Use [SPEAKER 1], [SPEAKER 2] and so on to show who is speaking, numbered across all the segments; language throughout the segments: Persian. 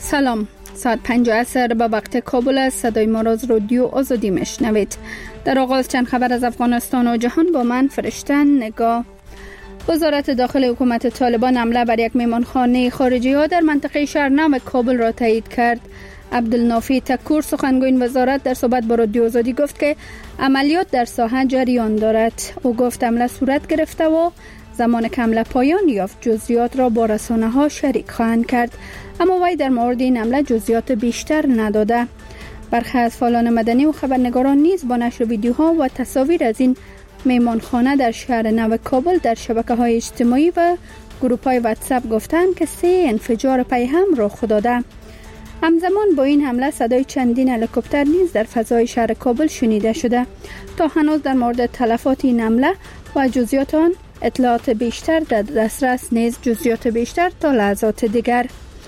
[SPEAKER 1] سلام، ساعت 5 عصر به وقت کابل است. صدای ما را از رادیو آزادی میشنوید. در آغاز چند خبر از افغانستان و جهان با من فرشتن نگاه. وزارت داخل حکومت طالبان حمله بر یک مهمانخانه خارجی ها در منطقه شهرنو کابل را تایید کرد. عبدالنافی تکور سخنگوی این وزارت در صحبت با رادیو آزادی گفت که عملیات در ساحه جریان دارد. او گفت حمله صورت گرفته و زمان که حمله پایان یافت جزئیات را با رسانه‌ها شریک خواهند کرد، اما وی در مورد این حمله جزئیات بیشتر نداده. برخی از فعالان مدنی و خبرنگاران نیز با نشر ویدیوها و تصاویر از این مهمانخانه در شهر نو کابل در شبکه‌های اجتماعی و گروه‌های واتساپ گفتند که 3 انفجار پی هم رخ داده. همزمان با این حمله صدای چندین هلیکوپتر نیز در فضای شهر کابل شنیده شده. تا هنوز در مورد تلفات این حمله و جزئیات آن اطلاعات بیشتر در دسترس نیست. جزئیات بیشتر تا لحظات دیگر.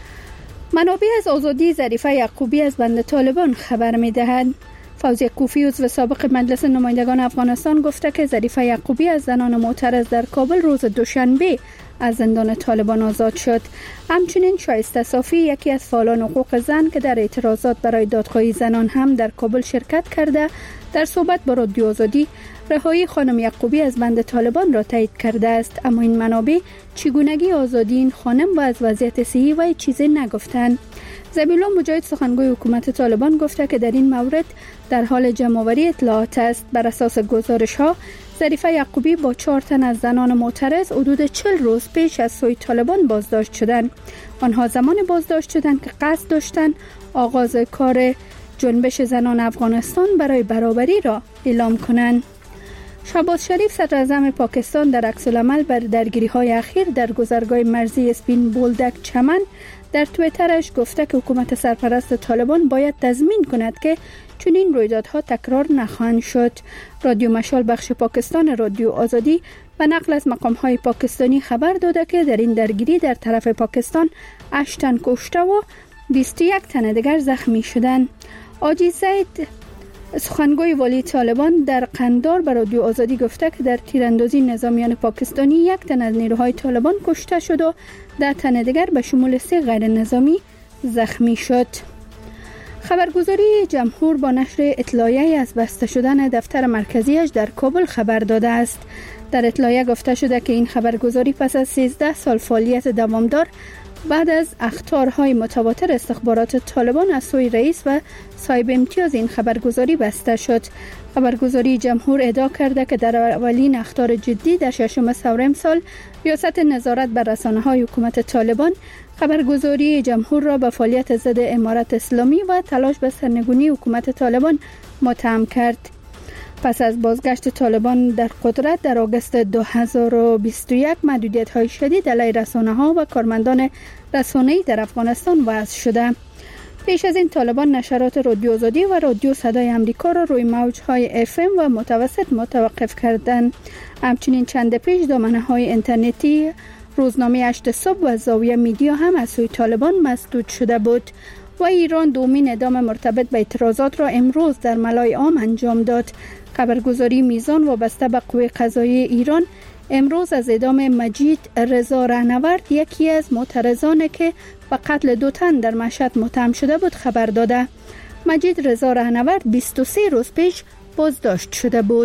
[SPEAKER 1] منابع از آزادی ظریفه یعقوبی از بند طالبان خبر می‌دهند. فوزیه کوفی عضو سابق مجلس نمایندگان افغانستان گفته که ظریفه یعقوبی از زنان معترض در کابل روز دوشنبه از زندان طالبان آزاد شد. همچنین شایسته صافی یکی از فعالان حقوق زن که در اعتراضات برای دادخواهی زنان هم در کابل شرکت کرده در صحبت با رادیو آزادی رهایی خانم یعقوبی از بند طالبان را تایید کرده است، اما این منابع چگونگی آزادی این خانم و از وضعیت صحی و چیزی نگفتند. ذبیح الله مجاهد سخنگوی حکومت طالبان گفته که در این مورد در حال جمع‌آوری اطلاعات است. بر اساس گزارش‌ها ظریفه یعقوبی با 4 تن از زنان معترض حدود 40 روز پیش از سوی طالبان بازداشت شدند. آنها زمان بازداشت شدند که قصد داشتند آغاز کار جنبش زنان افغانستان برای برابری را اعلام کنند. شهباز شریف صدر اعظم پاکستان در عکس‌العمل بر درگیری‌های اخیر در گذرگاه مرزی اسپین بولدک چمن در توییترش گفته که حکومت سرپرست طالبان باید تضمین کند که چنین رویدادها تکرار نخواهند شد. رادیو مشال بخش پاکستان رادیو آزادی و نقل از مقام‌های پاکستانی خبر داده که در این درگیری در طرف پاکستان 8 تن کشته و 21 تن دیگر زخمی شدند. آجی زید سخنگوی والی طالبان در قندار به رادیو آزادی گفته که در تیراندازی نظامیان پاکستانی 1 تن از نیروهای طالبان کشته شد و 10 تن دیگر به شمول 3 غیر نظامی زخمی شد. خبرگزاری جمهور با نشر اطلاعیه از بسته شدن دفتر مرکزیش در کابل خبر داده است. در اطلاعیه گفته شده که این خبرگزاری پس از 13 سال فعالیت دوامدار بعد از اخطارهای متواتر استخبارات طالبان از سوی رئیس و صاحب امتیاز این خبرگزاری بسته شد. خبرگزاری جمهور ادعا کرده که در اولین اخطار جدی در 6 ثوره امسال ریاست نظارت بر رسانه‌های حکومت طالبان خبرگزاری جمهور را به فعالیت ضد امارت اسلامی و تلاش به سرنگونی حکومت طالبان متهم کرد. پس از بازگشت طالبان در قدرت در آگوست 2021 محدودیت‌های شدید علیه رسانه‌ها و کارمندان رسانه‌ای در افغانستان وضع شده. پیش از این طالبان نشرات رادیو آزادی و رادیو صدای امریکا را روی موج‌های FM و متوسط متوقف کردند. همچنین چند پیش دامنه‌های اینترنتی روزنامه 8 صبح و زاویه میدیا هم از سوی طالبان مسدود شده بود و ایران دومین اعدام مرتبط به اعتراضات را امروز در ملای عام انجام داد. خبرگزاری میزان وابسته به قوه قضاییه ایران امروز از اعدام مجید رضا رهنورد یکی از معترضان که به قتل 2 تن در مشهد متهم شده بود خبر داده. مجید رضا رهنورد 23 روز پیش بازداشت شده بود.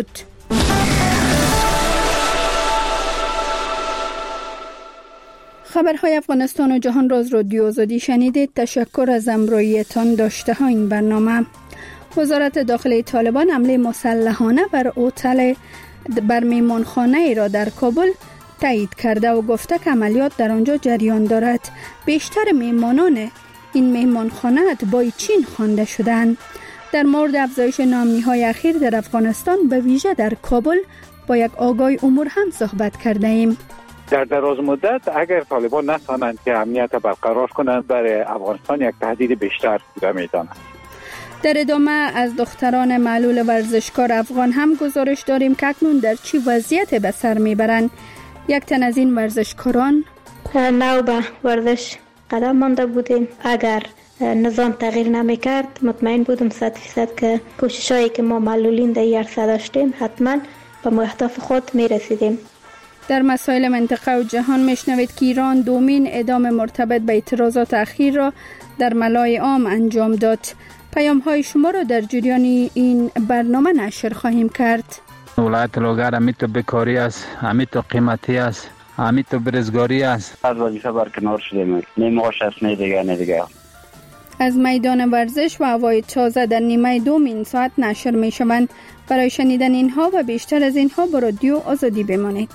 [SPEAKER 1] خبرهای افغانستان و جهان را از رادیو آزادی شنیدید. تشکر از همراهیتان. داشته ها این برنامه. وزارت داخلی طالبان حمله مسلحانه بر هتل بر مهمانخانه ای را در کابل تایید کرده و گفته که عملیات در آنجا جریان دارد. بیشتر مهمانان این مهمانخانه اتباع چین خوانده شدند. در مورد افزایش ناامنی‌های اخیر در افغانستان به ویژه در کابل با یک آگاه امور هم صحبت کرده ایم.
[SPEAKER 2] در دراز مدت اگر طالبان نتوانند که امنیت برقرار کنند برای افغانستان یک تهدید بیشتر بوده می‌دانند.
[SPEAKER 1] در ادامه از دختران معلول ورزشکار افغان هم گزارش داریم که اکنون در چی وضعیت به سر میبرند. یک تن از این ورزشکاران
[SPEAKER 3] نو به ورزش قدم مانده بودیم. اگر نظام تغییر نمیکرد مطمئن بودم 100% که کوششایی که ما معلولین در عرصه داشتیم حتما به اهداف خود میرسیدیم.
[SPEAKER 1] در مسائل منطقه و جهان میشنوید که ایران دومین اعدام مرتبط به اعتراضات اخیر را در ملای عام انجام داد. پیام های شما را در جریان این برنامه نشر خواهیم کرد.
[SPEAKER 4] ولایت لوگر امیتو بکاری است، امیتو قیمتی است، امیتو برزگاری است.
[SPEAKER 5] از وظیفه برکنار شدیم. نمی‌خواست نه دیگه.
[SPEAKER 1] از میدان ورزش و هوای تازه در نیمه دوم ساعت نشر می شوند. برای شنیدن اینها و بیشتر از اینها با رادیو آزادی بمانید.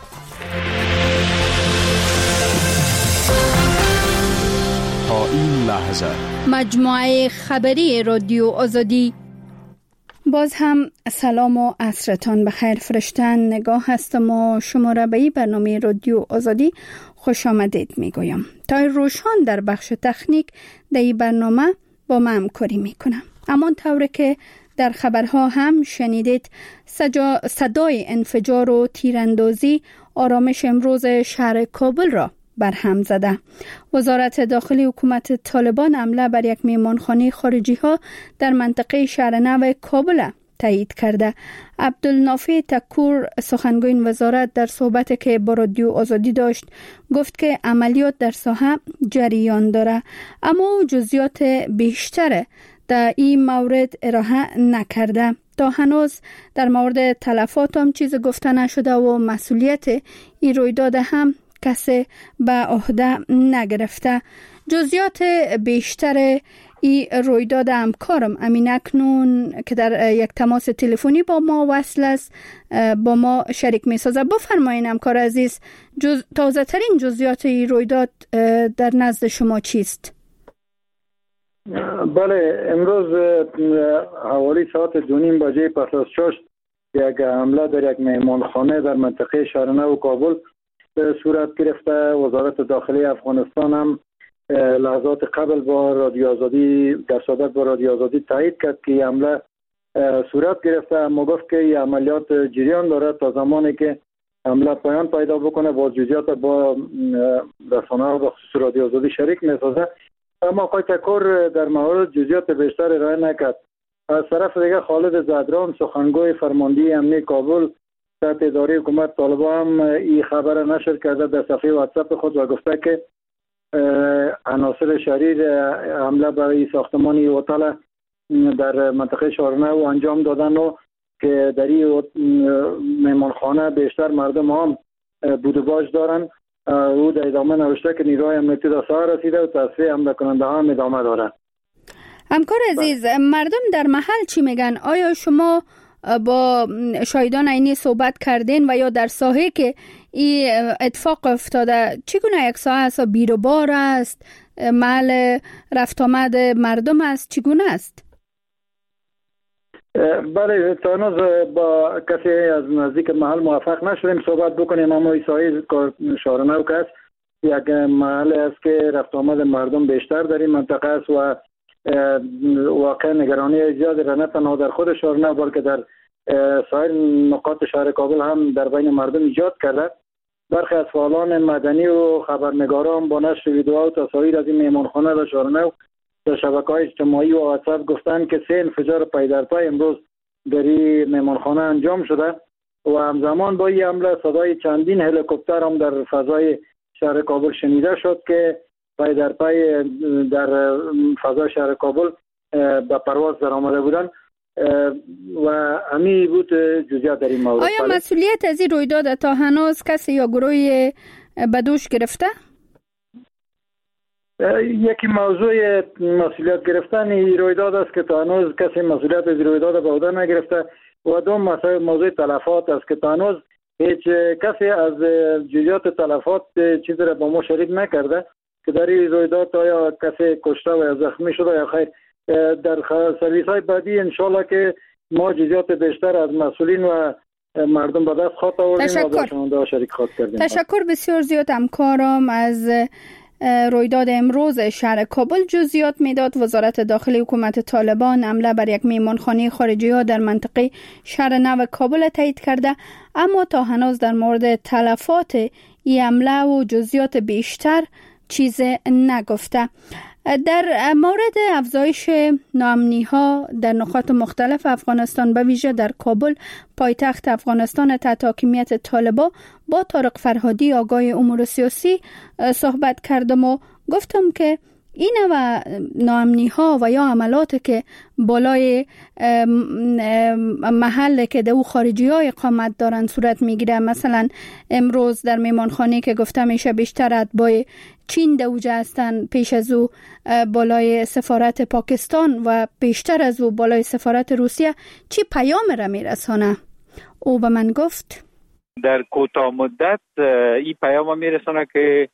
[SPEAKER 6] تا این لحظه
[SPEAKER 1] مجموعه خبری رادیو آزادی. باز هم سلام و عصرتان بخیر. فرشتن نگاه هستم و شما را به این برنامه رادیو آزادی خوش آمدید می گویم. تا روشان در بخش تکنیک در این برنامه با من همکاری می کنم. اما طوری که در خبرها هم شنیدید، صدای انفجار و تیراندازی آرامش امروز شهر کابل را برهم زده. وزارت داخلی حکومت طالبان حمله بر یک مهمانخانه خارجی ها در منطقه شهر نو کابل تایید کرده. عبدالنافع تکور سخنگوی این وزارت در صحبتی که با رادیو آزادی داشت گفت که عملیات در ساحه جریان داره، اما جزئیات بیشتر در این مورد ارائه نکرده. تا هنوز در مورد تلفات هم چیز گفته نشده و مسئولیت این رویداد هم کسی به عهده نگرفته. جزئیات بیشتر این رویداد همکارم امین اکنون که در یک تماس تلفنی با ما وصل است با ما شریک می سازه. بفرمایید همکار عزیز، تازه ترین جزئیات این رویداد در نزد شما چیست؟
[SPEAKER 7] بله، امروز حوالی ساعت 2:30 بجه پس از شش یک حمله در یک مهمانخانه در منطقه شهرنو کابل صورت گرفته. وزارت داخلی افغانستان هم لحظات قبل با رادیو آزادی در صحبت با رادیو آزادی تایید کرد که این حمله صورت گرفته، اما گفت که این عملیات جریان داره تا زمانی که حمله پایان پیدا بکنه با جزئیات با رسانه‌ها و خصوص رادیو آزادی شریک می‌سازه. اما آقای تکور در مورد جزئیات بیشتر ارائه نکرد. از طرف دیگه خالد زهدران سخنگوی فرماندهی امنیه کابل تحت اداره حکومت طالبان هم این خبر نشر کرده در صفحه واتساپ خود و گفته که عناصر شریر حمله برای ساختمان هتل در منطقه شهرنو انجام دادن و که در این مهمانخانه بیشتر مردم هم بود و باش دارن. او در ادامه نوشته که نیروهای امنیتی در ساحه رسیده و تصفیه حمله کننده هم ادامه داره.
[SPEAKER 1] همکار عزیز، مردم در محل چی میگن؟ آیا شما با شاهدان عینی صحبت کردین و یا در ساحه که این اتفاق افتاده چگونه یک ساحه است؟ بیروبار است؟ محل رفت آمد مردم است؟ چگونه است؟
[SPEAKER 7] بله، تا هنوز با کسی از نزدیک محل موفق نشدیم صحبت بکنیم، اما این ساحه شهرنو که است یک محل است که رفت آمد مردم بیشتر در این منطقه است و واقعا نگرانی زیادی را نه تنها در خود شهرنو بلکه در سایر نقاط شهر کابل هم در بین مردم ایجاد کرده. برخی از فعالان مدنی و خبرنگاران با نشر ویدئوها و تصاویر از این مهمانخانه در شهرنو در شبکه‌های اجتماعی و واتساپ گفتند که 3 انفجار پای در پای امروز در این مهمانخانه انجام شده و همزمان با این حمله صدای چندین هلیکوپتر هم در فضای شهر کابل شنیده شد که پای در پای در فضای شهر کابل به پرواز در آمده بودند و همی بود جزئیات در این مورد.
[SPEAKER 1] آیا مسئولیت از این رویداد تا هنوز کسی یا گروهی به دوش گرفته؟
[SPEAKER 7] یکی موضوع مسئولیت گرفتن این رویداد است که تا هنوز کسی مسئولیت از رویداد به عهده نگرفته و دوم موضوع تلفات است که تا هنوز هیچ کسی از جزئیات تلفات چیزی را با ما شریک نکرده که در این رویداد آیا کسی کشته و یا زخمی شده یا خیر. در سرویس های بعدی انشالله که ما جزئیات بیشتر از مسئولین و مردم به دست خواهد آوردیم و با شنونده شریک خواهد کردیم.
[SPEAKER 1] تشکر بسیار زیاد همکارم. از رویداد امروز شهر کابل جزئیات میداد. وزارت داخلی حکومت طالبان حمله بر یک مهمانخانه خارجی ها در منطقه شهر نو کابل تایید کرده، اما تا هنوز در مورد تلفات این حمله و جزئیات بیشتر چیز نگفته. در مورد افزایش ناامنی‌ها در نقاط مختلف افغانستان به ویژه در کابل پایتخت افغانستان تحت حاکمیت طالبان با طارق فرهادی آگاه امور سیاسی صحبت کردم و گفتم که این و ناامنی‌ها و یا عملاتی که بالای محل که در خارجی‌ها اقامت دارن صورت میگیره، مثلا امروز در میمانخانه که گفتم میشه بیشتر اتباع چین در اوجه هستن، پیش از او بالای سفارت پاکستان و بیشتر از او بالای سفارت روسیه، چی پیام را میرسانه؟ او به من گفت
[SPEAKER 2] در کوتاه مدت این پیام میرسانه که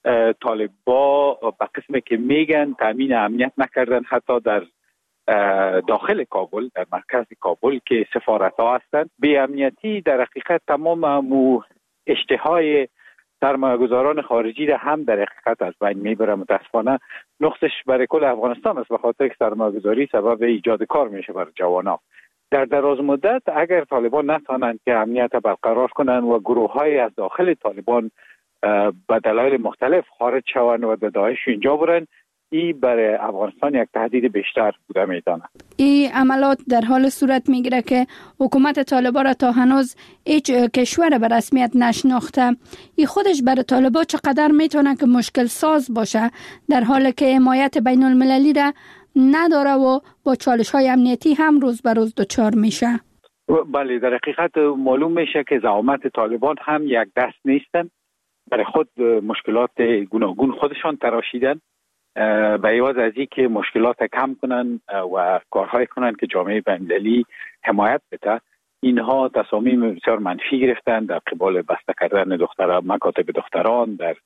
[SPEAKER 2] طالبان به قسمی که میگن تامین امنیت نکردن، حتی در داخل کابل، در مرکز کابل که سفارت ها هستند، بی امنیتی در حقیقت تمام اشتهای سرمایه‌گذاران خارجی را هم در حقیقت از بین میبره. متاسفانه نقصش برای کل افغانستان است، به خاطر که سرمایه‌گذاری سبب ایجاد کار میشه برای جوانان. در دراز مدت اگر طالبان نتوانند که امنیت برقرار کنند و گروه‌های از داخل طالبان به دلایل مختلف خارج شوند و به داعش اینجا برن، این برای افغانستان یک تهدید بیشتر بوده میدانه.
[SPEAKER 1] این عملات در حال صورت میگیره که حکومت طالبان را تا هنوز هیچ کشور به رسمیت نشناخته. این خودش برای طالبان چقدر میتونه که مشکل ساز باشه، در حالی که حمایت بین المللی را نداره و با چالش های امنیتی هم روز به روز دچار میشه.
[SPEAKER 2] بله، در حقیقت معلوم میشه که زعامت طالبان هم یک دست نیستن، برای خود مشکلات گوناگون خودشان تراشیدن، به عوض از این که مشکلات کم کنن و کارهای کنن که جامعه بین‌المللی حمایت بده، اینها تصامیم بسیار منفی گرفتن در قبال بسته کردن مکاتب دختران، در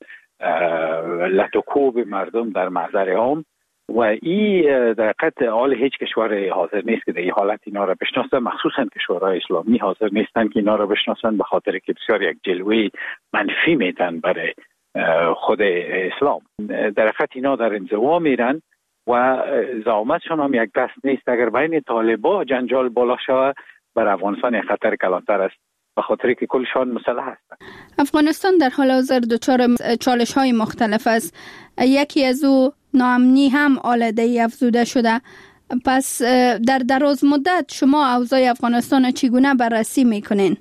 [SPEAKER 2] لطوکوب مردم در محضر عام، و این در حقیقت حال هیچ کشور حاضر نیست که در این حالت اینا را بشناسن، مخصوصا کشورهای اسلامی حاضر نیستن که اینا را بشناسن، به خاطر که بسیار یک جلوه منفی میدن برای خود اسلام. در حقیقت اینا در انزوا میرن و زعامتشون هم یک دست نیست. اگر بین طالبان جنجال بالا شود، بر افغانستان خطر کلانتر است، به خاطر که کلشان مسلح هستند.
[SPEAKER 1] افغانستان در حال حاضر دچار چالش های مختلف است، یکی از او ناامنی هم آلوده افزوده شده. پس در دراز مدت شما اوضاع افغانستان چگونه بررسی میکنین؟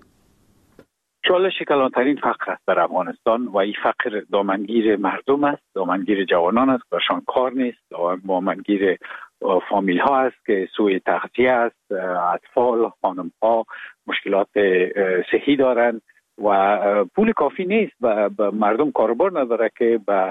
[SPEAKER 2] چالش کلانترین فقر است در افغانستان و این فقر دامنگیر مردم است، دامنگیر جوانان است، برشان کار نیست، دامنگیر فامیل ها است که سوء تغذیه است، اطفال، خانم ها مشکلات صحی دارند و پول کافی نیست به مردم کاربار نداره که به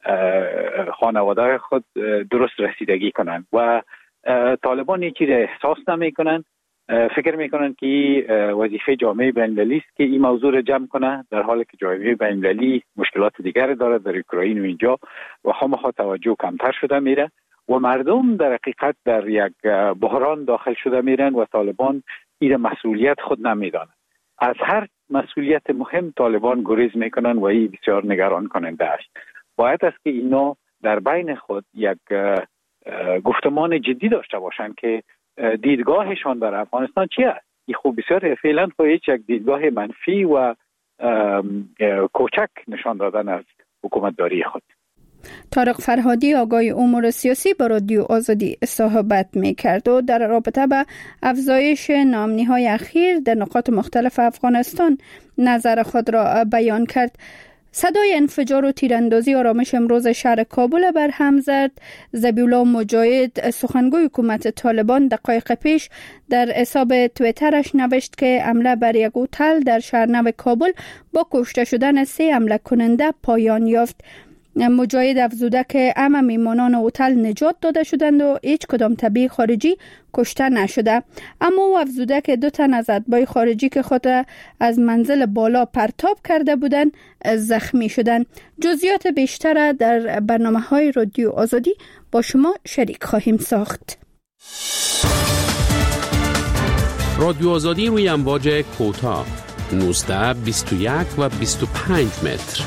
[SPEAKER 2] خانواده خود درست رسیدگی کنند و طالبان این چیز احساس نمی کنند. فکر میکنن که وظیفه جامعه بین‌المللی است که این موضوع را جمع کنه، در حالی که جامعه بین‌المللی مشکلات دیگر داره در اوکراین و اینجا و خامخا توجه کمتر شده میره و مردم در حقیقت در یک بحران داخل شده میرن و طالبان این مسئولیت خود نمیدانند. از هر مسئولیت مهم طالبان گریز میکنن و این بسیار نگران کننده است. باید است که اینا در بین خود یک گفتمان جدی داشته باشند که دیدگاهشان در افغانستان چی است. این خوب بسیار فعلا هیچ یک دیدگاه منفی و کوچک نشان دادن از حکومت داری خود.
[SPEAKER 1] طارق فرهادی آگاه امور سیاسی با رادیو آزادی صحبت می‌کرد و در رابطه با افزایش ناامنی‌های اخیر در نقاط مختلف افغانستان نظر خود را بیان کرد. صدای انفجار و تیراندازی آرامش امروز شهر کابل بر هم زد. ذبیح‌الله مجاهد سخنگوی حکومت طالبان دقایق پیش در حساب توییترش نوشت که حمله بر یک هتل در شهرنو کابل با کشته شدن 3 حمله کننده پایان یافت. مجاهد افزوده که همه میمانان هتل نجات داده شدند و هیچ کدام تبعیض خارجی کشته نشده، اما او افزوده که 2 تن از اتباع خارجی که خود از منزل بالا پرتاب کرده بودند زخمی شدند. جزئیات بیشتر در برنامه‌های رادیو آزادی با شما شریک خواهیم ساخت.
[SPEAKER 8] رادیو آزادی روی امواج کوتاه 19 21 و 25 متر.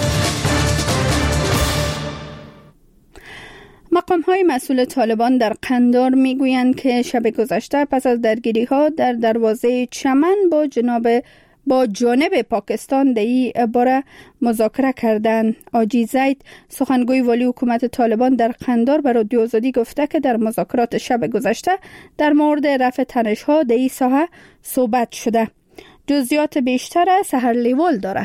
[SPEAKER 1] مقام‌های مسئول طالبان در قندار میگویند که شب گذشته پس از درگیری‌ها در دروازه چمن با جناب با جانب پاکستان در این باره مذاکره کردند. حاجی زید سخنگوی والی حکومت طالبان در قندهار به رادیو آزادی گفته که در مذاکرات شب گذشته در مورد رفع تنش‌ها در این ساحه صحبت شده. جزئیات بیشتر سحر لیوال داره.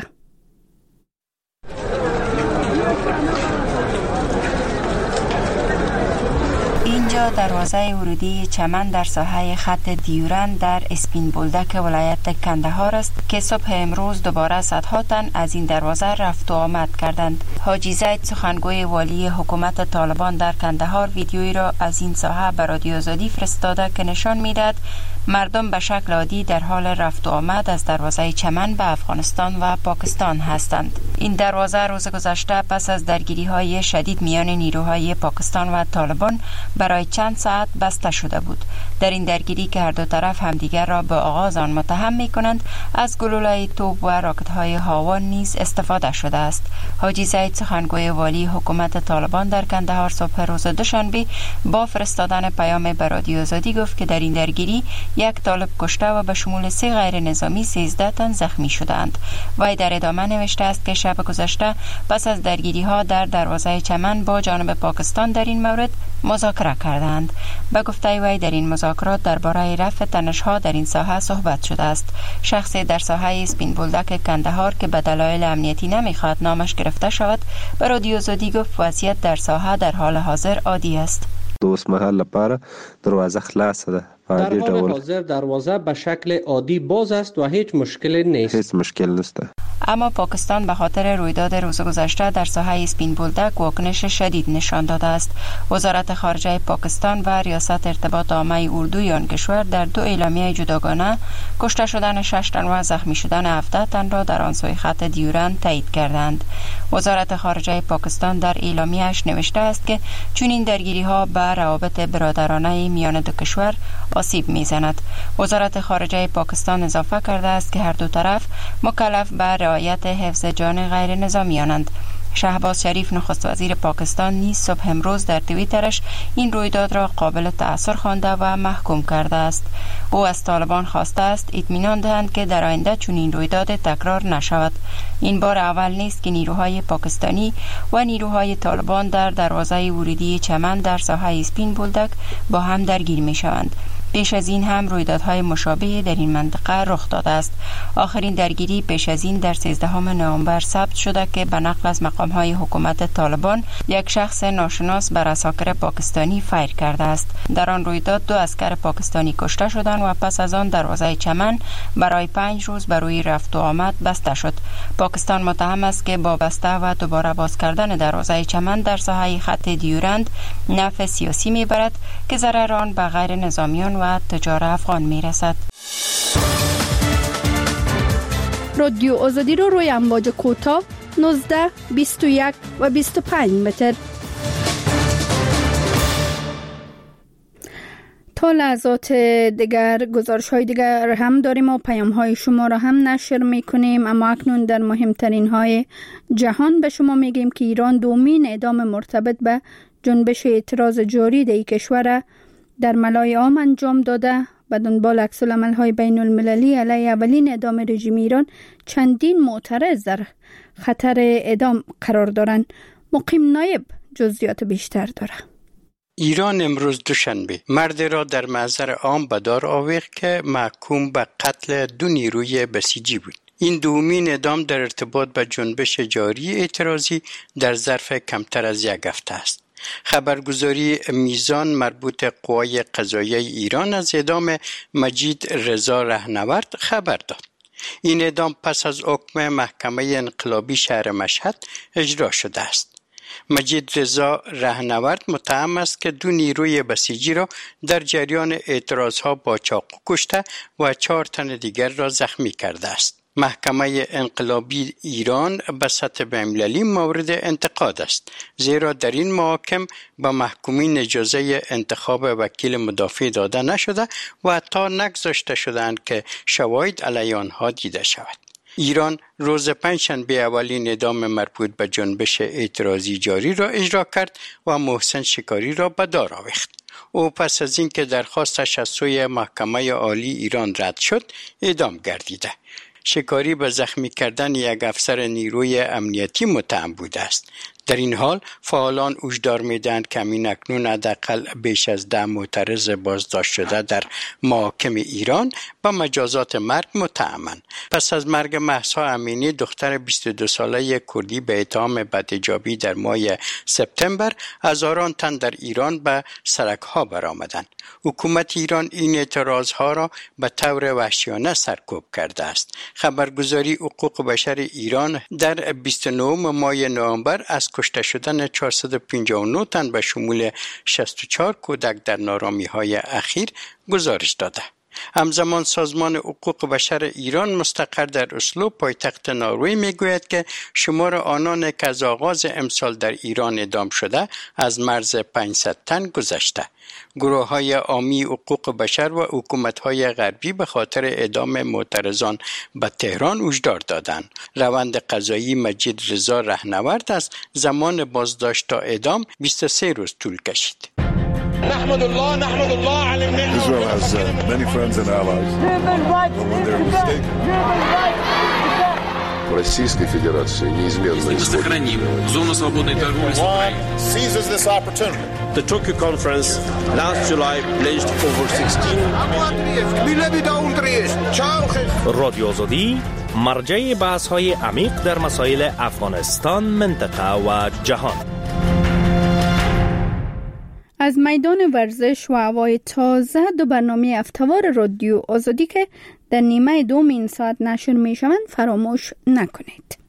[SPEAKER 9] اینجا دروازه ورودی چمن در ساحه خط دیورن در اسپین بولدک ولایت کندهار است که صبح امروز دوباره صدها تن از این دروازه رفت و آمد کردند. حاجی زید سخنگوی والی حکومت طالبان در کندهار ویدیویی را از این ساحه به رادیو آزادی فرستاده که نشان می‌دهد مردم به شکل عادی در حال رفت و آمد از دروازه چمن به افغانستان و پاکستان هستند. این دروازه روز گذشته پس از درگیری‌های شدید میان نیروهای پاکستان و طالبان برای چند ساعت بسته شده بود. در این درگیری که هر دو طرف همدیگر را به آغاز آن متهم می‌کنند، از گلوله‌های توپ و راکت‌های هاون نیز استفاده شده است. حاجی زید سخنگوی والی حکومت طالبان در کندهار صبح روز دوشنبه با فرستادن پیام به رادیو آزادی گفت که در این درگیری یک طالب کشته و به شمول 3 غیر نظامی 13 تن زخمی شدند. وی در ادامه نوشته است که شب گذشته پس از درگیری‌ها در دروازه چمن با جانب پاکستان در این مورد مذاکره کردند. به گفته وی در این مذاکرات درباره رفع تنش‌ها در این ساحه صحبت شده است. شخصی در ساحه اسپین بولدک کندهار که به دلایل امنیتی نمی‌خواد نامش گرفته شود به رادیو آزادی گفت وضعیت در ساحه در حال حاضر عادی است.
[SPEAKER 10] دوست محل لپاره دروازه خلاص ده.
[SPEAKER 11] در حال حاضر دروازه به شکل عادی باز است و هیچ مشکلی نیست.
[SPEAKER 10] هیچ مشکل نیست.
[SPEAKER 9] اما پاکستان به خاطر رویداد روز گذشته در ساحه اسپین بولدک واکنش شدید نشان داده است. وزارت خارجه پاکستان و ریاست ارتباط عامه اردوی آن کشور در 2 اعلامیه جداگانه کشته شدن 6 تن و زخمی شدن 17 تن را در آن سوی خط دیورن تایید کردند. وزارت خارجه پاکستان در اعلامیه‌اش نوشته است که چون این درگیری‌ها به روابط برادرانه میان دو کشور آسیب می‌زند. وزارت خارجه پاکستان اضافه کرده است که هر دو طرف مکلف به رعایت حفظ جان غیر نظامیانند. شهباز شریف نخست وزیر پاکستان نیز صبح امروز در توییترش این رویداد را قابل تأثیر خوانده و محکوم کرده است. او از طالبان خواسته است اطمینان دهند که در آینده چنین رویداد تکرار نشود. این بار اول نیست که نیروهای پاکستانی و نیروهای طالبان در دروازه ورودی چمن در ساحه اسپین بولدک با هم درگیر می شوند. پیش از این هم رویدادهای مشابه در این منطقه رخ داده است. آخرین درگیری پیش از این در 13 نوامبر ثبت شده که به نقل از مقام‌های حکومت طالبان یک شخص ناشناس بر عساکر پاکستانی فایر کرده است. در آن رویداد 2 عسکر پاکستانی کشته شدند و پس از آن دروازه چمن برای 5 روز برای رفت و آمد بسته شد. پاکستان متهم است که با بسته و دوباره باز کردن دروازه چمن در ساحه خط دیورند نفع سیاسی میبرد که ضرر آن به غیر نظامیان و تجار افغان میرسد.
[SPEAKER 1] رادیو آزادی رو روی امواج کوتاه 19 21 و 25 متر تا لحظات دیگر گزارش های دیگر هم داریم و پیام های شما را هم نشر میکنیم. اما اکنون در مهمترین های جهان به شما میگیم که ایران دومین اعدام مرتبط به جنبش اعتراض جاری در کشور در ملای عام انجام داده. به دنبال عکس‌العمل های بین المللی علیه اولین اعدام رژیم ایران چندین معترض در خطر اعدام قرار دارند. مقیم نایب جزئیات بیشتر داره.
[SPEAKER 12] ایران امروز دوشنبه مرد را در محضر عام به دار آورد که محکوم به قتل 2 نیروی بسیجی بود. این دومین اعدام در ارتباط به جنبش جاری اعتراضی در ظرف کمتر از 1 هفته است. خبرگزاری میزان مربوط قوای قضاییه ایران از اعدام مجید رضا رهنورد خبر داد. این اعدام پس از حکم محکمه انقلابی شهر مشهد اجرا شده است. مجید رضا رهنورد متهم است که 2 نیروی بسیجی را در جریان اعتراضها با چاقو کشته و 4 تن دیگر را زخمی کرده است. محکمه انقلابی ایران به سطح بین‌المللی مورد انتقاد است، زیرا در این محاکم به محکومین اجازه انتخاب وکیل مدافع داده نشده و حتی نگذاشته شدند که شواهد علیه آنها دیده شود. ایران روز پنجشنبه اولین اعدام مربوط به جنبش اعتراضی جاری را اجرا کرد و محسن شکاری را به دار آورد. او پس از اینکه درخواستش از سوی محکمه عالی ایران رد شد، اعدام گردیده. شکاری به زخمی کردن یک افسر نیروی امنیتی متهم بوده است. در این حال فعالان هشدار می‌دهند که اکنون حداقل بیش از 10 معترض بازداشت شده در محاکم ایران با مجازات مرگ متهمند. پس از مرگ مهسا امینی دختر 22 ساله کردی به اتهام بدحجابی در ماه سپتامبر، هزاران تن در ایران به سرک‌ها برآمدند. حکومت ایران این اعتراضها را به طور وحشیانه سرکوب کرده است. خبرگزاری حقوق بشر ایران در 29 ماه نوامبر از کشته شدن 459 تن به شمول 64 کودک در نارامی‌های اخیر گزارش داده. همزمان سازمان حقوق بشر ایران مستقر در اسلو پایتخت نروژ میگوید که شمار آنان که از آغاز امسال در ایران اعدام شده از مرز 500 تن گذشته. گروه‌های عامی حقوق بشر و حکومت‌های غربی به خاطر اعدام معترضان به تهران هشدار دادند. روند قضایی مجید رضا رهنورد از زمان بازداشت تا اعدام 23 روز طول کشید.
[SPEAKER 13] نحمد الله على Israel has many friends and allies. When they're mistaken.
[SPEAKER 14] Российской Федерации неизменно
[SPEAKER 15] сохраним зону свободной торговли с Украиной.
[SPEAKER 13] Seizes this opportunity.
[SPEAKER 16] The Tokyo conference last July pledged over 16
[SPEAKER 17] رادیو آزادی مرجع بحث‌های عمیق در مسائل افغانستان، منطقه و جهان.
[SPEAKER 1] از میدان ورزش و هوای تازه دو برنامه هفته‌وار رادیو آزادی که در نیمه دوم این ساعت نشر می شوند فراموش نکنید.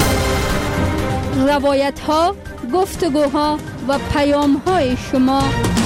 [SPEAKER 1] روایت ها، گفتگوها و پیام های شما.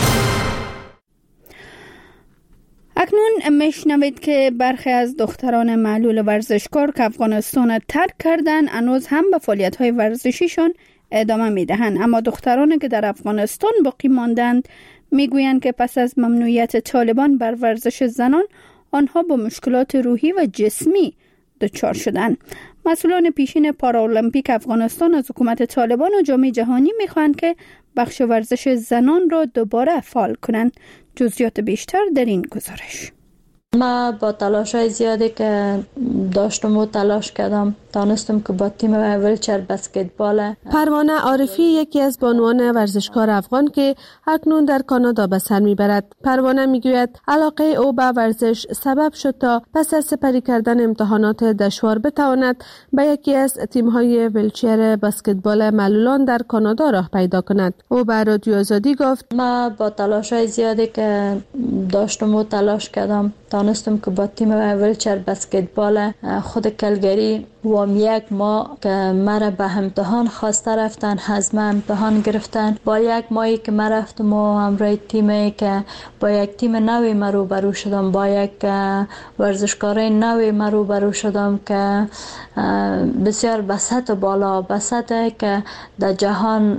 [SPEAKER 1] اکنون میشنوید که برخی از دختران معلول ورزشکار که افغانستان ترک کردن هنوز هم به فعالیت های ورزشیشان ادامه میدهند، اما دخترانی که در افغانستان باقی ماندند میگویند که پس از ممنوعیت طالبان بر ورزش زنان آنها با مشکلات روحی و جسمی دچار شدند. مسئولان پیشین پارالمپیک افغانستان از حکومت طالبان و جامعه جهانی میخواهند که بخش ورزش زنان را دوباره فعال کنند. جزئیات بیشتر در این گزارش.
[SPEAKER 3] ما با تلاش‌های زیادی که داشتم و تلاش کردم تانستم که با تیم ویلچر بسکتبال.
[SPEAKER 18] پروانه عارفی یکی از بانوان ورزشکار افغان که اکنون در کانادا به سر میبرد. پروانه میگوید علاقه او به ورزش سبب شد تا پس از سپری کردن امتحانات دشوار بتواند به یکی از تیم‌های ویلچر بسکتبال معلولان در کانادا راه پیدا کند. او به رادیو آزادی گفت:
[SPEAKER 3] ما با تلاش‌های زیادی که داشتم و تلاش کردم تانستم که با تیم ویلچر بسکتبال خود کلگری و یک ماه که مرا به امتحان خواسته رفتن، حزم امتحان گرفتن. با یک ماهی که من رفتم و همراه تیمی که با یک تیم نوی من روبرو شدم، با یک ورزشکارای نوی من روبرو شدم که بسیار به سطح بالا، به سطح که در جهان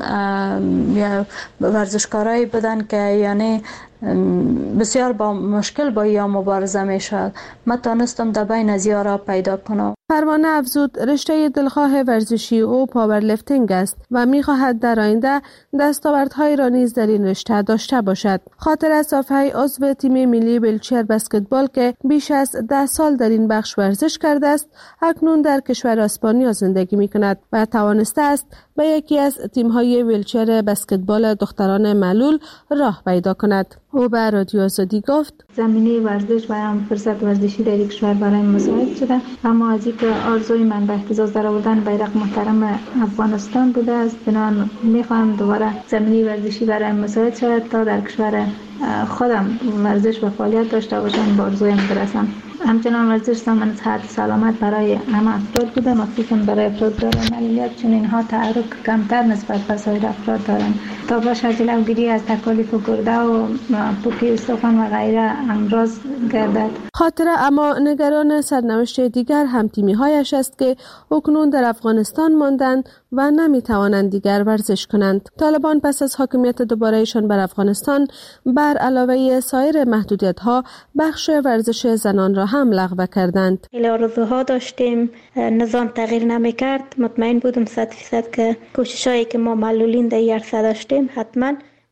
[SPEAKER 3] ورزشکارایی بودن که یعنی بسیار با مشکل با یا مبارزه می شد. من تانستم در بین از یارا پیدا کنم.
[SPEAKER 18] پروانه افزود رشته دلخواه ورزشی او پاورلیفتینگ است و می خواهد در آینده دستاوردهای را نیز در این رشته داشته باشد. خاطر صافی عضو تیم ملی ویلچر بسکتبال که بیش از 10 سال در این بخش ورزش کرده است، اکنون در کشور اسپانیا زندگی می کند و توانسته است به یکی از تیم‌های ویلچر بسکتبال دختران معلول راه پیدا کند. او به رادیو آزادی گفت:
[SPEAKER 19] زمینه ورزش و هم فرصت ورزشی در یک کشور برای مساعد شده، اما از اینکه آرزوی من به اهتزاز درآوردن بیرق محترم افغانستان بوده است، بنابراین میخواهم دوباره زمینه ورزشی برای مساعد شود تا در کشور خودم ورزش و فعالیت داشته باشم، به آرزویم برسم. همچنان ورزش ضمن صحت و سلامت برای همه افراد بوده، مخصوصا برای افراد دارای معلولیت، چون اینها تعرض کمتر نسبت به سایر افراد دارند تا باشه جلوگیری از تکالیف گرده و پوکی استخوان و غیره امراض گردد.
[SPEAKER 18] خاطره اما نگران سرنوشت دیگر هم تیمی‌هایش است که اکنون در افغانستان ماندند و نمیتوانند دیگر ورزش کنند. طالبان پس از حاکمیت دوباره‌شان بر افغانستان بر علاوه سایر محدودیت‌ها بخش ورزش زنان را هم لغو کردند.
[SPEAKER 3] آرزوها داشتیم، نظام تغییر نمی‌کرد. مطمئن بودم 100% که کوششایی که ما معلولین در عرصه داشتیم حتما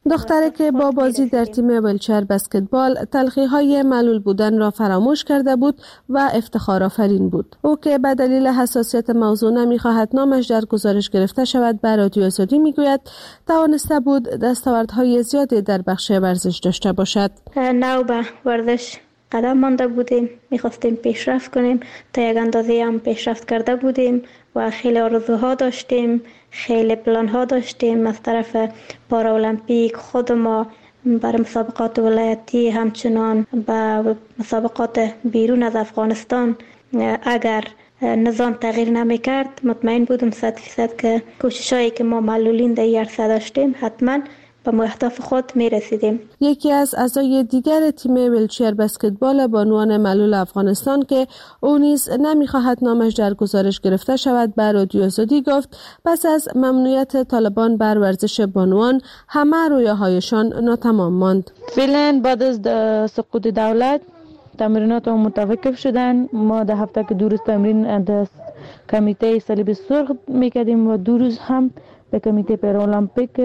[SPEAKER 18] دختری که با بازی در تیم ویلچر بسکتبال تلخی‌های معلول بودن را فراموش کرده بود و افتخار آفرین بود. او که به دلیل حساسیت موضوع نمی‌خواهد نامش در گزارش گرفته شود به رادیو آزادی میگوید توانسته بود دستاوردهای زیادی در بخش ورزش داشته باشد.
[SPEAKER 19] نو به ورزش قدم مانده بودیم، می‌خواستیم پیشرفت کنیم، تا یک اندازه هم پیشرفت کرده بودیم و خیلی آرزوها داشتیم، خیلی پلان‌ها داشتیم از طرف پارالمپیک خود ما برای مسابقات ولایتی، همچنان به مسابقات بیرون از افغانستان. اگر نظام تغییر نمی‌کرد مطمئن بودم 100% که کوششایی که ما معلولین در این عرصه داشتیم حتما به اهداف خود می‌رسیدیم.
[SPEAKER 18] یکی از اعضای دیگر تیم ویلچر بسکتبال بانوان معلول افغانستان که او نیز نمی‌خواهد نامش در گزارش گرفته شود به رادیو آزادی گفت پس از ممنوعیت طالبان بر ورزش بانوان همه رویاهایشان ناتمام ماند.
[SPEAKER 3] فعلا بعد از سقوط دولت تمرینات متوقف شدن. ما در هفته که 2 روز تمرین در کمیته صلیب سرخ میکردیم و 2 روز هم به کمیته پارالمپیک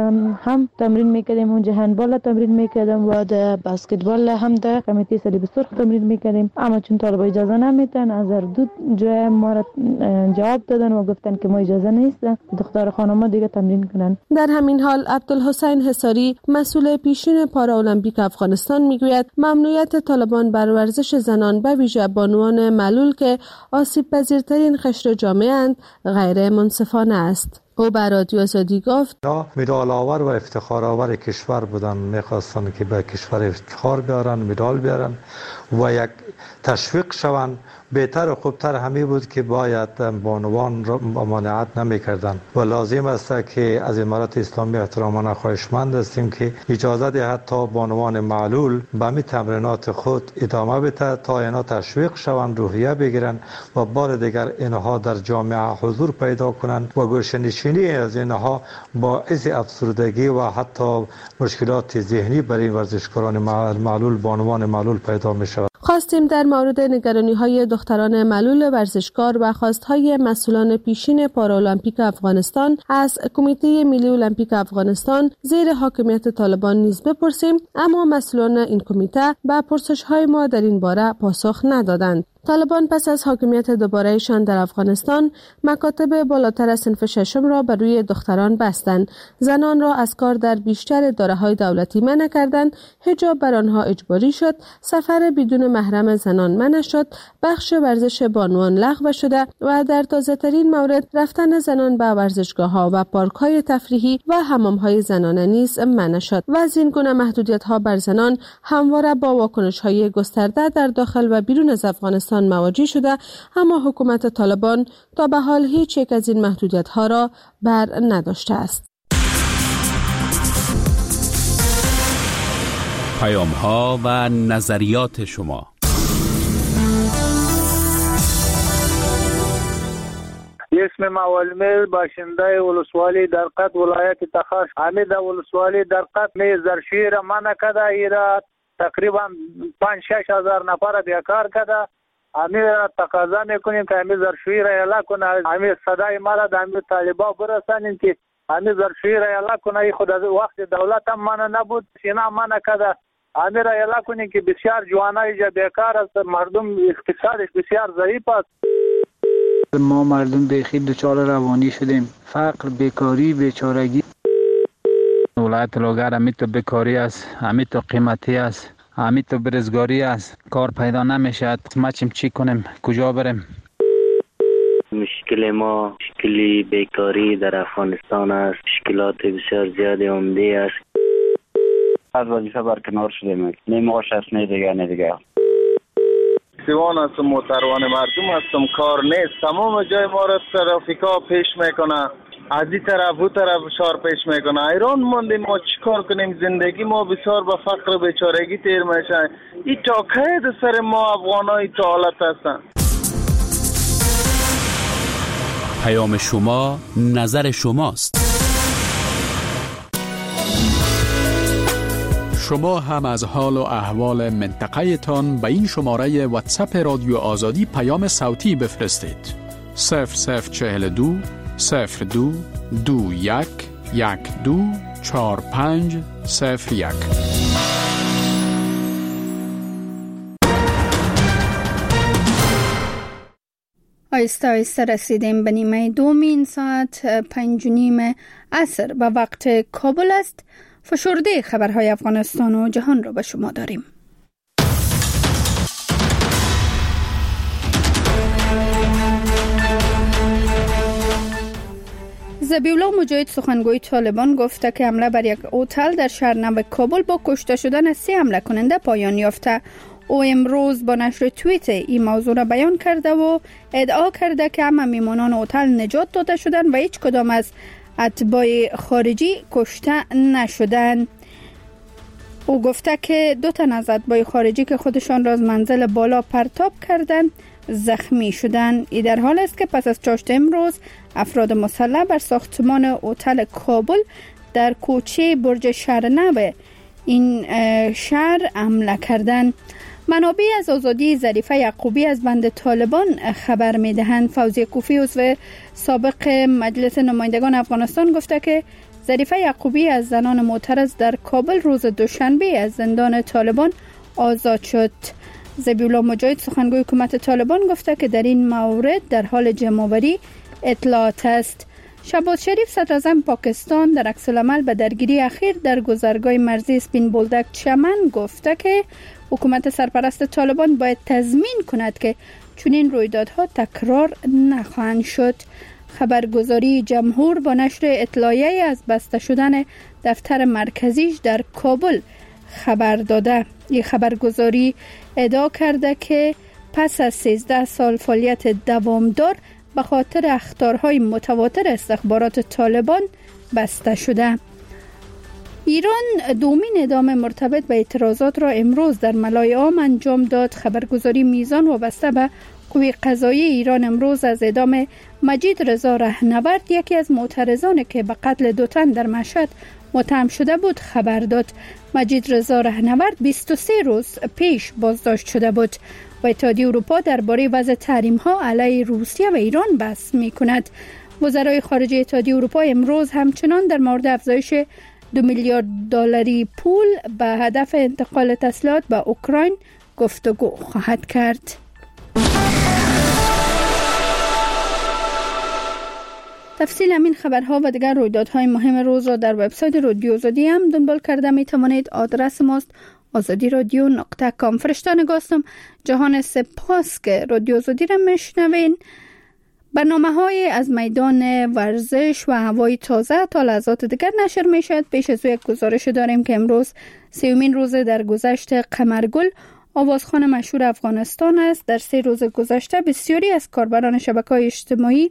[SPEAKER 3] هم تمرین میکردیم. اونجا هندبال تمرین میکردیم و در بسکتبال هم در کمیته صلیب سرخ تمرین میکردیم. اما چون طالبا اجازه نمیدن از هر دو جای ما را جواب دادن و گفتن که ما اجازه نیست دختر خانم‌ها دیگه تمرین کنن.
[SPEAKER 18] در همین حال عبدالحسین حصاری مسئول پیشین پارالمپیک افغانستان میگوید ممنوعیت طالبان بر ورزش زنان به ویژه بانوان معلول که آسیب پذیرترین قشر جامعه اند غیر منصفانه است. او بر رادیو آزادی گفت
[SPEAKER 20] مدال آور و افتخار آور کشور بودن، میخواستن که به کشور افتخار بیارن، مدال بیارن و یک تشویق شوند. بهتر و خوبتر همی بود که باید بانوان را ممانعت نمیکردن و لازم است که از امارت اسلامی احترامانه خواهشمند هستیم که اجازه دهد تا بانوان معلول به می تمرینات خود ادامه بده تا اینا تشویق شوند، روحیه بگیرن و بار دیگر اینها در جامعه حضور پیدا کنند و گوشه‌نشینی از اینها باعث افسردگی و حتی مشکلات ذهنی برای ورزشکاران معلول، بانوان معلول پیدا می شود.
[SPEAKER 18] خواستیم در مورد نگرانی‌های دختران معلول ورزشکار و خواستهای مسئولان پیشین پارالمپیک افغانستان از کمیته ملی المپیک افغانستان زیر حاکمیت طالبان نیز بپرسیم، اما مسئولان این کمیته به پرسش‌های ما در این باره پاسخ ندادند. طالبان پس از حاکمیت دوباره‌شان در افغانستان مکاتب بالاتر از صنف ششم را بر روی دختران بستند، زنان را از کار در بیشتر اداره‌های دولتی منع کردند، حجاب بر آنها اجباری شد، سفر بدون محرم زنان منع شد، بخش ورزش بانوان لغو شده و در تازه‌ترین مورد رفتن زنان به ورزشگاه‌ها و پارک‌های تفریحی و حمام‌های زنانه نیز منع شد. و از این گونه محدودیت‌ها بر زنان همواره با واکنش‌های گسترده در داخل و بیرون از افغانستان مواجه شده، اما حکومت طالبان تا به حال هیچ یک از این محدودیت‌ها را بر نداشته است.
[SPEAKER 8] پیام‌ها و نظریات شما.
[SPEAKER 7] اسم مولمل باشنده ولسوالی درقت ولایت تخار. حمید ولسوالی درقت می زرشوی را منع کرده، ایراد تقریبا 5-6 هزار نفر بیکار کرده. همین تقاضا میکنیم که همین زرشوی را اعلا کنه، همین صدای ما را همین طالبا برسانیم که همین زرشوی را اعلا کنه. خود از وقت دولت هم منع نبود، اینا منع کرده. همین را اعلا کنیم که بسیار جوانای جا بیکار است، مردم اقتصادش بسیار ضعیف است.
[SPEAKER 4] ما مردم بخیر دچار روانی شدیم، فقر، بیکاری، بیچارگی. ولایت لوگر همیتو بیکاری است، همیتو قیمتی است، همیتو برزگاری است، کار پیدا نمیشد. ما چی کنیم؟ کجا بریم؟
[SPEAKER 5] مشکل ما مشکلی بیکاری در افغانستان است، مشکلات بسیار زیادی عمده است. از وظیفه برکنار شدیم، نمی‌خواست دیگه.
[SPEAKER 7] سیوان هستم، محترمان مردم هستم، کار نیست، تمام جای ما را ترافیکا پیش میکنه، از این طرف او طرف شار پیش میکنه. ایران موندیم، ما چیکار کنیم؟ زندگی ما بسیار به فقر و بیچارگی تیر میشه. این تا که سر ما افغانای تا حالت هستن.
[SPEAKER 8] پیام شما، نظر شماست. شما هم از حال و احوال منطقه تان به این شماره واتساپ رادیو آزادی پیام صوتی بفرستید. 0042 02 21 12 4501.
[SPEAKER 1] آیسته آیسته رسیدیم به نیمه دومین ساعت 5:30 عصر و وقت کابل است. فشرده خبرهای افغانستان و جهان را به شما داریم. ذبیحالله مجاهد سخنگوی طالبان گفته که حمله بر یک هتل در شهر نو کابل با کشته شدن 3 حمله کننده پایان یافته. او امروز با نشر توییت این موضوع را بیان کرده و ادعا کرده که همه میمانان هتل نجات داده شدند و هیچ کدام از اتباع خارجی کشته نشدند. او گفته که 2 تن از اتباع خارجی که خودشان را از منزل بالا پرتاب کردند زخمی شدند. این در حال است که پس از چاشت امروز افراد مسلح بر ساختمان هتل کابل در کوچه برج شهر نو این شهر حمله کردند. منابع از آزادی ظریفه یعقوبی از بند طالبان خبر می‌دهند. فوزیه کوفی عضو سابق مجلس نمایندگان افغانستان گفته که ظریفه یعقوبی از زنان معترض در کابل روز دوشنبه از زندان طالبان آزاد شد. ذبیحالله مجاهد سخنگوی حکومت طالبان گفته که در این مورد در حال جمع‌آوری اطلاعات است. شهباز شریف صدراعظم پاکستان در عکس‌العمل به درگیری اخیر در گذرگاه مرزی سپین بولدک چمن گفته که حکومت سرپرست طالبان باید تضمین کند که چنین رویدادها تکرار نخواهند شد. خبرگزاری جمهور با نشر اطلاعیه از بسته شدن دفتر مرکزیش در کابل خبر داده. این خبرگزاری ادعا کرده که پس از 13 سال فعالیت دوامدار به خاطر اخطارهای متواتر استخبارات طالبان بسته شده. ایران دومین اعدام مرتبط به اعتراضات را امروز در ملای عام انجام داد. خبرگزاری میزان وابسته به قوه قضاییه ایران امروز از اعدام مجید رضا رهنورد، یکی از معترضان که به قتل 2 تن در مشهد متهم شده بود، خبر داد. مجید رضا رهنورد 23 روز پیش بازداشت شده بود و اتحادیه اروپا درباره وضع تحریم‌ها علیه روسیه و ایران بحث می‌کند. وزرای خارجه اتحادیه اروپا امروز همچنان در مورد افزایش 2 میلیارد دلاری پول به هدف انتقال تسلیحات به اوکراین گفتگو خواهد کرد. تفصیل همین خبرها و دیگر رویدادهای مهم روز را در وبسایت رادیو آزادی هم دنبال کرده می توانید. آدرس ماست azadiradio.com. فرشته نگاستم جهان سپاس که رادیو آزادی را میشنوین. برنامه‌های از میدان ورزش و هوای تازه تا لحظات دیگر نشر میشد. پیش از یک گزارش داریم که امروز 30مین روز درگذشت قمرگل، آوازخوان مشهور افغانستان است. در 3 روز گذشته بسیاری از کاربران شبکه‌های اجتماعی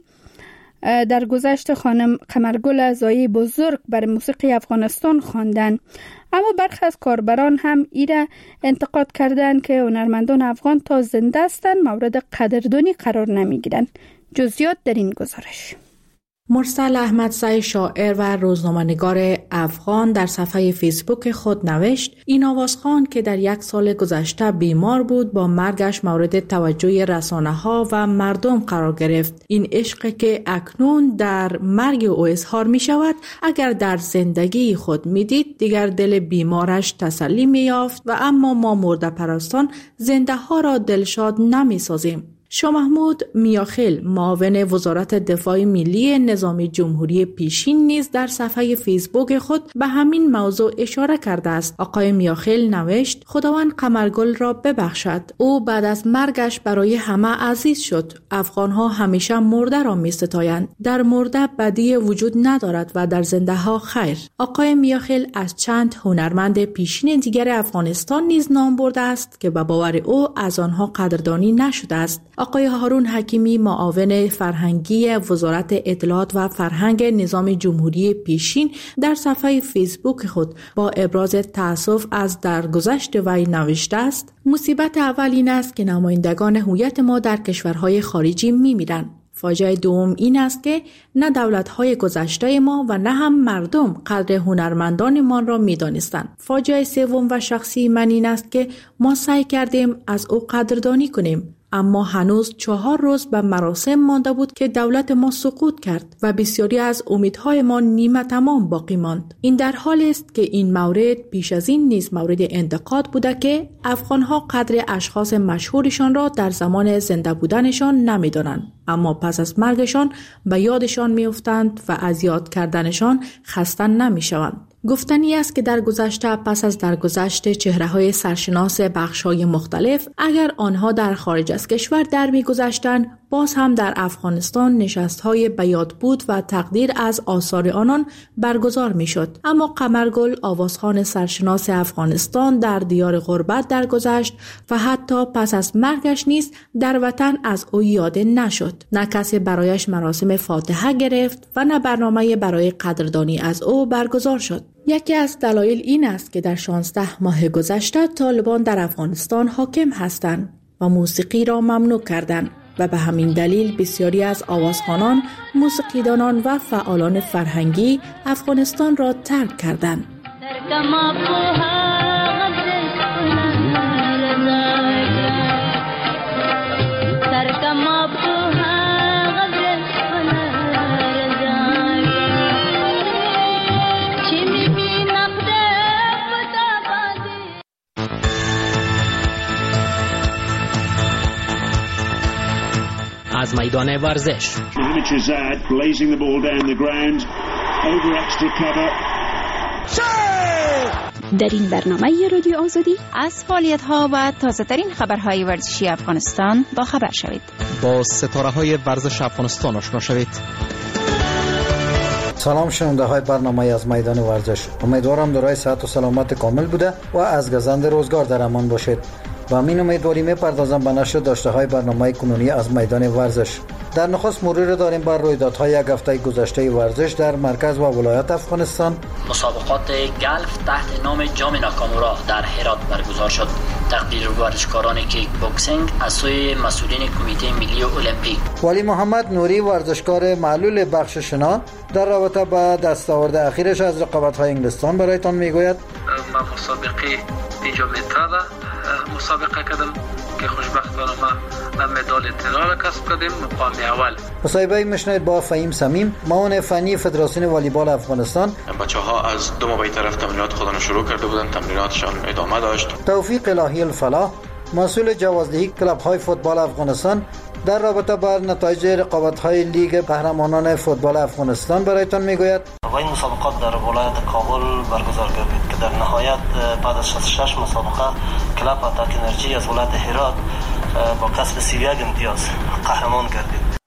[SPEAKER 1] در گذشت خانم قمرگل زایی بزرگ بر موسیقی افغانستان خواندند، اما برخی از کاربران هم ایره انتقاد کردند که هنرمندان افغان تا زنده هستند مورد قدردانی قرار نمیگیرند. جزئیات در این گزارش.
[SPEAKER 21] مرسل احمدزی شاعر و روزنامه‌نگار افغان در صفحه فیسبوک خود نوشت: این آوازخوان که در 1 سال گذشته بیمار بود با مرگش مورد توجه رسانه‌ها و مردم قرار گرفت. این عشقی که اکنون در مرگ او اظهار می شود اگر در زندگی خود می دید دیگر دل بیمارش تسلی می یافت و اما ما مرده پرستان زنده ها را دلشاد نمی سازیم. شاه محمود میاخیل معاون وزارت دفاع ملی نظام جمهوری پیشین نیز در صفحه فیسبوک خود به همین موضوع اشاره کرده است. آقای میاخیل نوشت: خداوند قمرگل را ببخشد، او بعد از مرگش برای همه عزیز شد. افغانها همیشه مرده را میستایند، در مرده بدی وجود ندارد و در زنده ها خیر. آقای میاخیل از چند هنرمند پیشین دیگر افغانستان نیز نام برده است که به باور او از آنها قدردانی نشده است. آقای هارون حکیمی معاون فرهنگی وزارت اطلاعات و فرهنگ نظام جمهوری پیشین در صفحه فیسبوک خود با ابراز تأسف از درگذشت وی نوشته است: مصیبت اول این است که نمایندگان هویت ما در کشورهای خارجی میمیرند. فاجعه دوم این است که نه دولت‌های گذشته ما و نه هم مردم قدر هنرمندانمان را می‌دانستند. فاجعه سوم و شخصی من این است که ما سعی کردیم از او قدردانی کنیم اما هنوز 4 روز به مراسم مانده بود که دولت ما سقوط کرد و بسیاری از امیدهای ما نیمه تمام باقی ماند. این در حالی است که این مورد پیش از این نیز مورد انتقاد بوده که افغانها قدر اشخاص مشهورشان را در زمان زنده بودنشان نمی‌دانند، اما پس از مرگشان به یادشان می‌افتند و از یاد کردنشان خسته نمی‌شوند. گفتنی است که در گذشته پس از درگذشت چهره‌های سرشناس بخش‌های مختلف، اگر آنها در خارج از کشور در می‌گذشتند، باز هم در افغانستان نشست‌های به یاد بود و تقدیر از آثار آنان برگزار می‌شد. اما قمرگل آوازخوان سرشناس افغانستان در دیار غربت درگذشت و حتی پس از مرگش نیز در وطن از او یاد نشد. نه کسی برایش مراسم فاتحه گرفت و نه برنامه برای قدردانی از او برگزار شد. یکی از دلایل این است که در 16 ماه گذشته طالبان در افغانستان حاکم هستند و موسیقی را ممنوع کردند و به همین دلیل بسیاری از آوازخوانان، موسیقیدانان و فعالان فرهنگی افغانستان را ترک کردند.
[SPEAKER 6] از میدان ورزش
[SPEAKER 22] در این برنامه رادیو آزادی
[SPEAKER 9] از فعالیت‌ها و تازه‌ترین خبرهای ورزشی افغانستان با خبر شوید.
[SPEAKER 6] با ستاره‌های ورزش افغانستان آشنا شوید.
[SPEAKER 23] سلام شنونده های برنامه از میدان ورزش. امیدوارم دارای صحت و سلامت کامل بوده و از گزند روزگار در امان باشید. و همین امیدواری می‌پردازم به نشر داشته های برنامه کنونی از میدان ورزش. در نخست مرور داریم بر رویدادهای یک هفته گذشته ورزش در مرکز و ولایت افغانستان.
[SPEAKER 24] مسابقات گلف تحت نام جام ناکامورا در هرات برگزار شد. تقدیر ورزشکاران کیک بوکسینگ از سوی مسئولین کمیته ملی المپیک.
[SPEAKER 23] ولی محمد نوری ورزشکار معلول بخش شنا در رابطه با دستاورد اخیرش از رقابت‌های انگلستان برایتان میگوید.
[SPEAKER 25] ما مسابقه اینجا میتره مسابقه کردم که خوشبختانه ما مدال طلا را کسب کردیم، مقام اول.
[SPEAKER 23] مصاحبه میشنوید با فهیم صمیم، معاون فنی فدراسیون والیبال افغانستان.
[SPEAKER 26] بچه‌ها از دو ماه طرف تمرینات خودشون شروع کرده بودن، تمریناتشان ادامه داشت.
[SPEAKER 23] توفیق الهی الفلاح، مسئول جوازدهی کلب‌های فوتبال افغانستان، در رابطه با نتایج رقابت‌های لیگ قهرمانان فوتبال افغانستان برایتان میگوید.
[SPEAKER 27] این مسابقات در ولایت کابل برگزار گردید که در نهایت بعد از 66 مسابقه کلاب اتاک انرژی از ولایت هرات با کسب 31 امتیاز قهرمان گردید.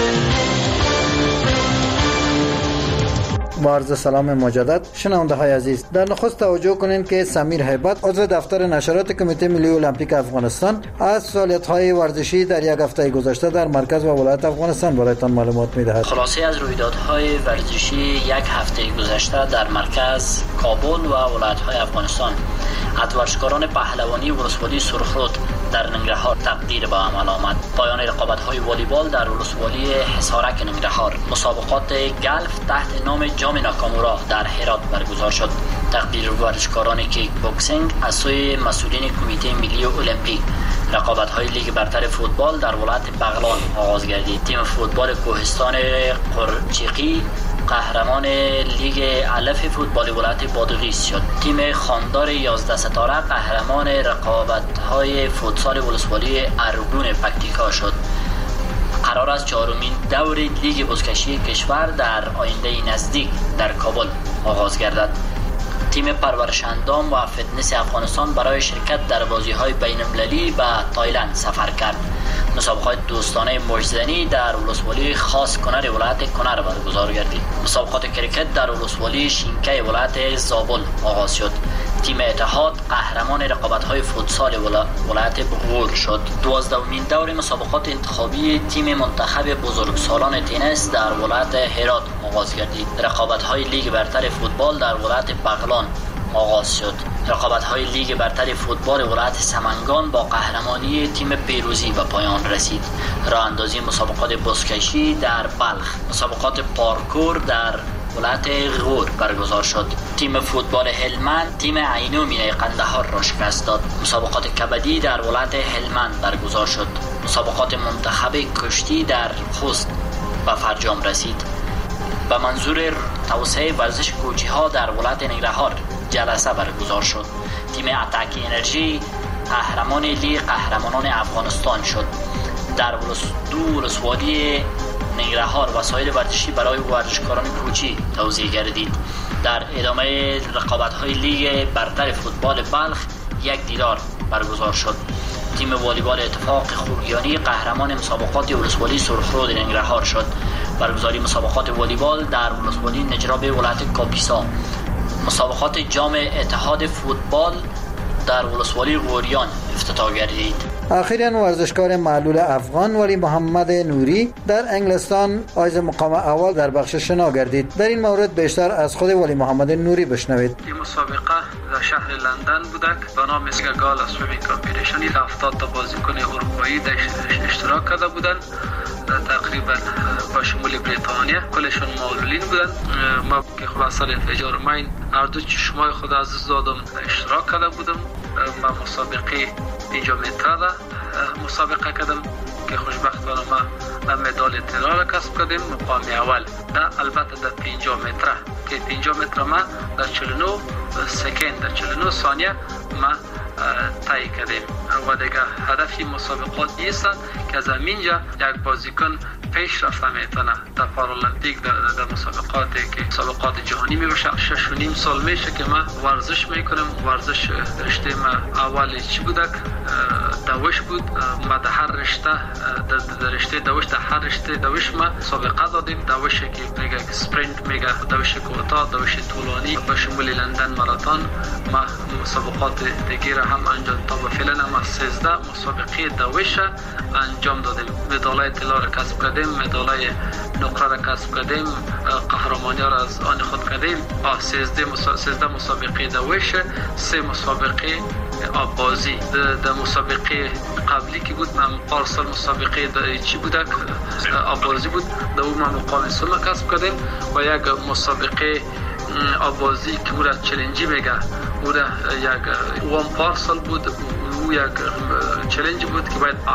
[SPEAKER 23] با عرض سلام مجدد شنونده های عزیز، در نخست توجه کنید که سمیر هیبت عضو دفتر نشرات کمیته ملی المپیک افغانستان از فعالیت های ورزشی در یک هفته گذشته در مرکز و ولایت افغانستان برایتان معلومات میدهد.
[SPEAKER 24] خلاصه از رویدادهای ورزشی یک هفته گذشته در مرکز، کابل و ولایت های افغانستان. از ورزشکاران پهلوانی ولسوالی سرخرود در ننگرهار تقدیر به عمل آمد. پایان رقابت‌های والیبال در ولسوالی حصارک ننگرهار. مسابقات گلف تحت نام جام ناکامورا در هرات برگزار شد. تقدیر ورزشکاران کیک بوکسینگ از سوی مسئولین کمیته ملی المپیک. رقابت‌های لیگ برتر فوتبال در ولایت بغلان آغاز گردید. تیم فوتبال کوهستان قرچیقی قهرمان لیگ علف فوتبال ولایت بادغیس شد. تیم خاندار 11 ستاره قهرمان رقابت‌های فوتسال ولسوالی ارگون پکتیکا شد. قرار است 4مین دور لیگ بزکشی کشور در آینده نزدیک در کابل آغاز گردد. تیم پرورشندام و فتنس افغانستان برای شرکت در بازی‌های بین‌المللی به تایلند سفر کرد. مسابقات دوستانه موج‌زنی در ولسوالی خاص کنر ولایت کنر برگزار گردید. مسابقات کرکت در ولسوالی شینکه ولایت زابل آغاز شد. تیم اتحاد قهرمان رقابت‌های فوتسال ولایت بغور شد. 12مین دور مسابقات انتخابی تیم منتخب بزرگسالان تنیس در ولایت هرات آغاز گردید. رقابت‌های لیگ برتر فوتبال در ولایت بغلان آغاز شد. رقابت‌های لیگ برتر فوتبال ولایت سمنگان با قهرمانی تیم پیروزی به پایان رسید. راه اندازی مسابقات بزکشی در بلخ. مسابقات پارکور در ولایت غور برگزار شد. تیم فوتبال هلمند تیم عینو مینای قندهار را شکست داد. مسابقات کبدی در ولایت هلمند برگزار شد. مسابقات منتخب کشتی در خوست به فرجام رسید. به منظور توسعه ورزش کوچی‌ها در ولایت ننگرهار جلسه برگزار شد. تیم اتک انرژی قهرمان لیگ قهرمانان افغانستان شد. در دو ولسوالی ننگرهار وسایل ورزشی برای ورزشکاران کوچی توزیع گردید. در ادامه رقابت‌های لیگ برتر فوتبال بلخ یک دیدار برگزار شد. تیم والیبال اتفاق خوگیانی قهرمان مسابقات ولسوالی سرخرود ننگرهار شد. برگزاری مسابقات والیبال در ولسوالی نجراب ولایت کاپیسا. مسابقات جام اتحاد فوتبال در ولسوالی غوریان افتتاح گردید.
[SPEAKER 23] اخیراً ورزشکار معلول افغان ولی محمد نوری در انگلستان حائز مقام اول در بخش شنا گردید. در این مورد بیشتر از خود ولی محمد نوری بشنوید.
[SPEAKER 25] این مسابقه در شهر لندن بوده به نام اسکاگال سویمینگ کامپیتیشن. 70 تا بازیکن اروپایی در اشتراک کرده بودند، تقریبا با شمول بریتانیا. کلشون معلولین بودند. ما که خلاصه انفجار مین هر دو چشمای خود عزیز دادم اشتراک کرده بودم. ما مسابقه 5 متر مسابقه کردم که خوشبختانه ما مدال طلا را کسب کردیم، مقام اول. البته در 5 متر که 5 متر ما در 49 سکند در 49 ثانیه ما طی کردیم و دیگه هدف مسابقات است که از اینجا یک بازیکن پیشرفت میتونه در پارالمپیک در مسابقاتی که مسابقات جهانی میباشه. 6.5 سال میشه که من ورزش میکنم. ورزش رشته ما اول چی بود؟ دوش بود. ما در هر رشته در رشته دوش در هر رشته دوش ما سابقه دادیم. دوش که میگه اسپرینت، میگه دوش کوتاه، دوش طولانی به شمول لندن ماراتون. ما مسابقات دیگه هم انجام تا به فعلا ما 13 مسابقه دوش انجام دادیم. مدالای طلا را کسب کردیم، مدالای نقره را کسب کردیم، قهرمانی را از آن خود کردیم. 13 مسابقه دوش، 3 مسابقه آبازی. در مسابقه قبلی که بود من پارسال مسابقه چی بود؟ آبازی بود. در اون ما مقام سوم کسب کردیم و یک مسابقه آبازی که او را چلنجی میگه، او را یک وان پارسال بود. او یک چلنج بود که باید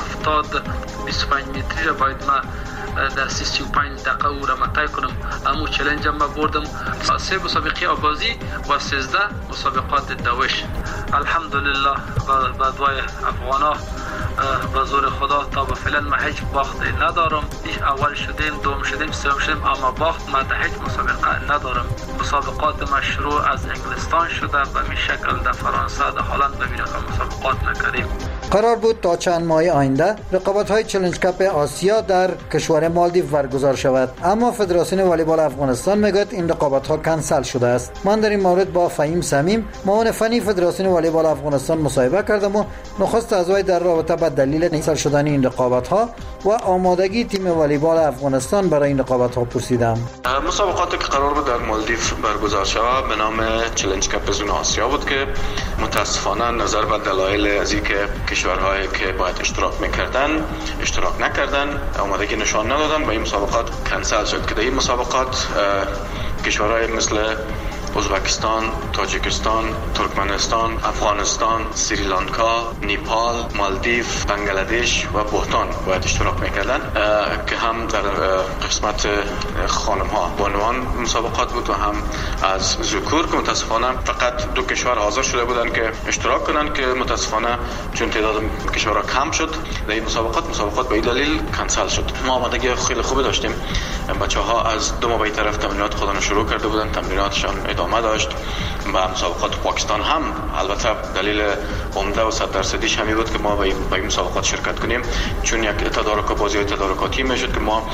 [SPEAKER 25] 25 متری را باید ما در 35 دقیقه او را طی کنم. امو چلنج ما بردم. 3 مسابقه آبازی و 13 مسابقات دوش. الحمدلله با دعای افغانا به زور خدا تا به فعلا ما هیچ باخت ندارم. اول شدیم، دوم شدیم، سوم شدیم، اما باخت ما در هیچ مسابقه ندارم. مسابقات ما شروع از انگلستان شده به می شکل در فرانسه، در هلند به این مسابقات نکردیم.
[SPEAKER 23] قرار بود تا چند ماه آینده رقابت‌های چالش کپ آسیا در کشور مالدیو برگزار شود، اما فدراسیون والیبال افغانستان میگوید این رقابت‌ها کنسل شده است. من در این مورد با فهیم صمیم، معاون فنی فدراسیون والیبال افغانستان مصاحبه کردم و نخست از وی در رابطه با دلیل کنسل شدن این رقابت‌ها و آمادگی تیم والیبال افغانستان برای این رقابت‌ها پرسیدم.
[SPEAKER 26] مسابقاتی که قرار بود در مالدیو برگزار شود به نام چالش کپ زون آسیا بود که متاسفانه نظر به دلایل از اینکه کشورهایی که باید اشتراک میکردن اشتراک نکردن، آمادگی نشان ندادن و این مسابقات کنسل شد. که در این مسابقات کشورهای مثل ازبکستان، تاجیکستان، ترکمنستان، افغانستان، سریلانکا، نیپال، مالدیو، بنگلادش و بوتان باید اشتراک میکردن که هم در قسمت خانم ها بانوان مسابقات بود و هم از ذکور که متاسفانه فقط 2 کشور حاضر شده بودن که اشتراک کنن که متاسفانه چون تعداد کشورها کم شد در این مسابقات به این دلیل کنسل شد. ما آمادگی خیلی خوبی داشتیم. بچه‌ها از 2 ماه به طرف تمرینات خودشون شروع کرده بودن، تمریناتشان ادامه داشت. و مسابقات پاکستان هم البته دلیل عمده و 100% همین بود که ما به این مسابقات شرکت کنیم، چون یک بازی تدارکاتی میشد که ما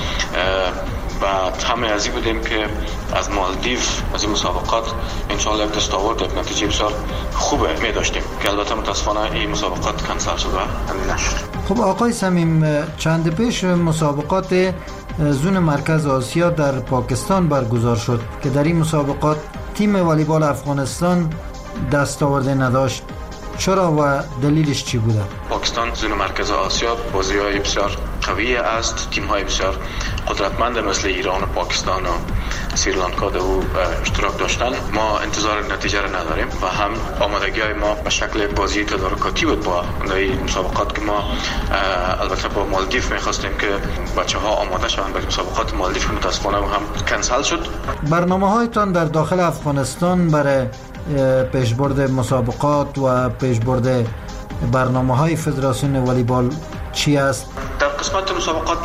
[SPEAKER 26] و همه ازی بودیم که از مالدیو از این مسابقات انشالله یک دستاورد، یک نتیجه بسیار خوبه می داشتیم که البته متاسفانه این مسابقات کنسل شد و همین نشد.
[SPEAKER 23] خب آقای صمیم، چند پیش مسابقات زون مرکز آسیا در پاکستان برگزار شد که در این مسابقات تیم والیبال افغانستان دستاورد نداشت. چرا و دلیلش چی بوده؟
[SPEAKER 26] پاکستان زون مرکز آسیا بازی‌های بسیار قوی است. تیم های بسیار قدرتمند مثل ایران و پاکستان و سریلانکا در او اشتراک داشتن. ما انتظار نتیجه را نداریم و هم آمادگی های ما به شکل بازی تدارکاتی بود با این مسابقات که ما البته با مالدیو می‌خواستیم که بچه‌ها آماده شوند برای مسابقات مالدیو که متاسفانه هم کنسل شد.
[SPEAKER 23] برنامه‌هایتان در داخل افغانستان برای پیشبرد مسابقات و پیشبرد برنامه‌های فدراسیون والیبال چی است؟
[SPEAKER 26] در قسمت مسابقات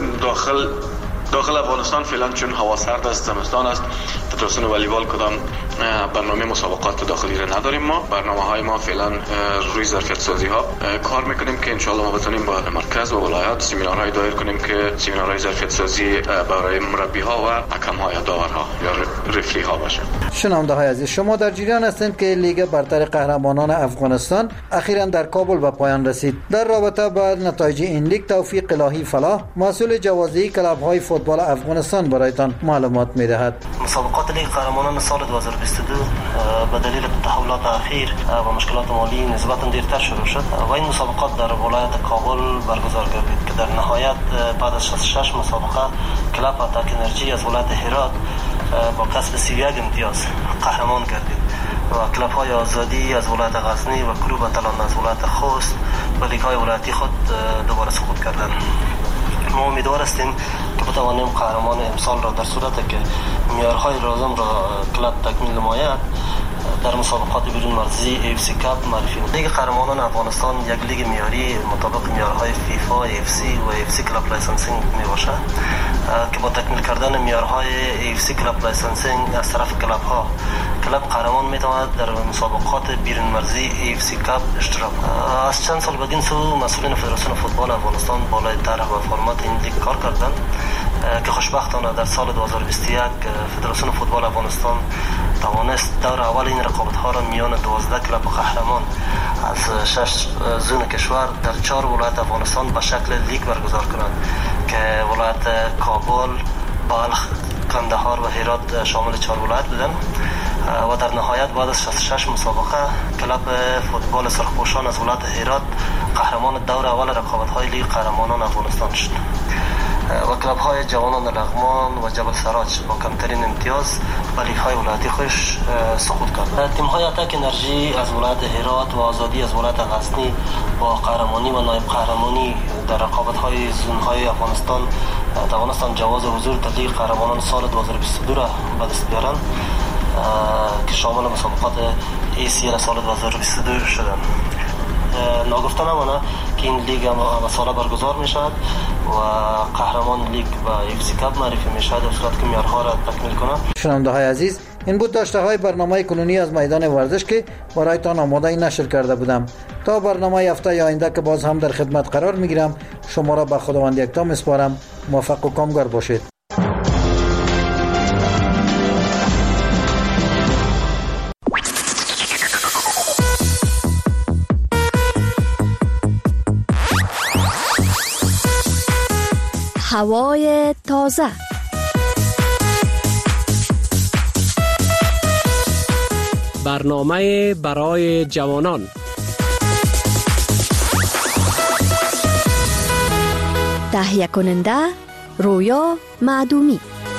[SPEAKER 26] داخل افغانستان فعلا چون هوا سرد است، زمستان است، فدراسیون والیبال کدام برنامه مسابقات داخلی را نداریم. ما برنامه‌های ما فعلا روی ظرفیت سازی ها کار میکنیم که انشالله ما بتونیم با مرکز و ولایت سمینارهای دایر کنیم که سمینارهای ظرفیت سازی برای مربی ها و حکم های داورها یا رفری ها باشه.
[SPEAKER 23] شنونده های عزیز، شما در جریان هستید که لیگ برتر قهرمانان افغانستان اخیراً در کابل به پایان رسید. در رابطه با نتایج این لیگ توفیق الهی فلاح، مسئول جوازی کلاب های فوتبال افغانستان برایتان معلومات میدهد.
[SPEAKER 27] مسابقات لیگ قهرمانان سال 2022 به دلیل تحولات اخیر و مشکلات مالی نسبتاً دیرتر شروع شد و این مسابقات در ولایت کابل برگزار گردید که در نهایت بعد از 66 مسابقه کلاب اتاک انرژی از ولایت هرات با کسب 31 امتیاز قهرمان گردید و کلاب های آزادی از ولایت غزنی و کلوب اتلان از ولایت خوست و لیگ های ولایتی خود دوباره سقوط کردند. ما امیدوار هستیم که بتوانیم قهرمان امسال را در صورتی که معیارهای لازم را کلاب تکمیل نماید در مسابقات بیرون مرزی AFC کاپ معرفی نماید. لیگ قهرمانان افغانستان یک لیگ معیاری مطابق معیارهای فیفا، AFC و AFC کلاب لایسنسینگ میباشد که با تکمیل کردن معیارهای AFC کلاب لایسنسینگ از طرف کلاب ها کلاب قهرمان میتواند در مسابقات بیرون مرزی AFC کاپ اشتراک. از چند سال بدین سو مسئولین فدراسیون فوتبال افغانستان بالای طرح و فرمات این لیگ کار کردند که خوشبختانه در سال 2021 فدراسیون فوتبال افغانستان توانست دور اول این رقابت ها را میان 12 کلاب قهرمان از 6 زون کشور در 4 ولایت افغانستان به شکل لیگ برگزار کنند که ولایت کابل، بلخ، کندهار و هرات شامل 4 ولایت بودند و در نهایت بعد از 66 مسابقه کلاب فوتبال سرخپوشان از ولایت هرات قهرمان دور اول رقابت های لیگ قهرمانان افغانستان شد و کلاب های جوانان لغمان و جبل سراج با کمترین امتیاز به لیگ های ولایتی خوش سقوط کرد. تیم های اتاک انرژی از ولایت هرات و آزادی از ولایت غزنی با قهرمانی و نایب قهرمانی در رقابت های زون های افغانستان توانستند جواز حضور در لیگ قهرمانان سال 2022 را به دست بیارند که شامل مسابقات ACL سال 2022 شدند. ناگفته نمانه که این لیگ هم ساله برگزار می شود و قهرمان لیگ و AFC کاپ معرفی می شود در صورت که معیارها را تکمیل کنند.
[SPEAKER 23] شنونده های عزیز، این بود داشته های برنامه کنونی از میدان ورزش که برایتان آماده نشر کرده بودم. تا برنامه هفته آینده که باز هم در خدمت قرار می گیرم، شما را به خداوند یکتا می سپارم. موفق و کامگار باشید.
[SPEAKER 2] هوای تازه.
[SPEAKER 6] برنامه برای جوانان.
[SPEAKER 2] تهیه کننده رویا معدومی.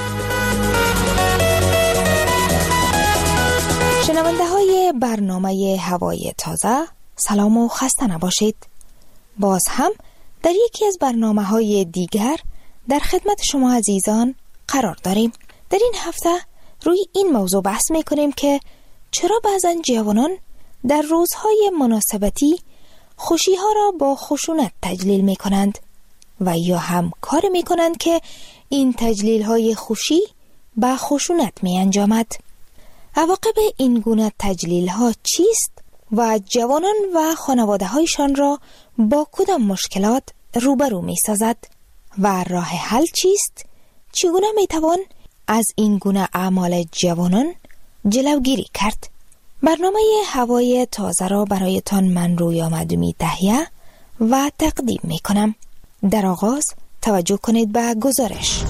[SPEAKER 10] شنونده های برنامه هوای تازه، سلام و خسته نباشید. باز هم در یکی از برنامه های دیگر در خدمت شما عزیزان قرار داریم. در این هفته روی این موضوع بحث می کنیم که چرا بعضا جوانان در روزهای مناسبتی خوشی ها را با خشونت تجلیل می کنند و یا هم کار می کنند که این تجلیل های خوشی با خشونت می انجامد. عواقب این گونه تجلیل ها چیست و جوانان و خانواده هایشان را با کدام مشکلات روبرو می سازد و راه حل چیست؟ چگونه می توان از این گونه اعمال جوانان جلوگیری کرد؟ برنامه هوای تازه را برایتان من رویا معدومی تهیه و تقدیم می کنم. در آغاز توجه کنید به گزارش.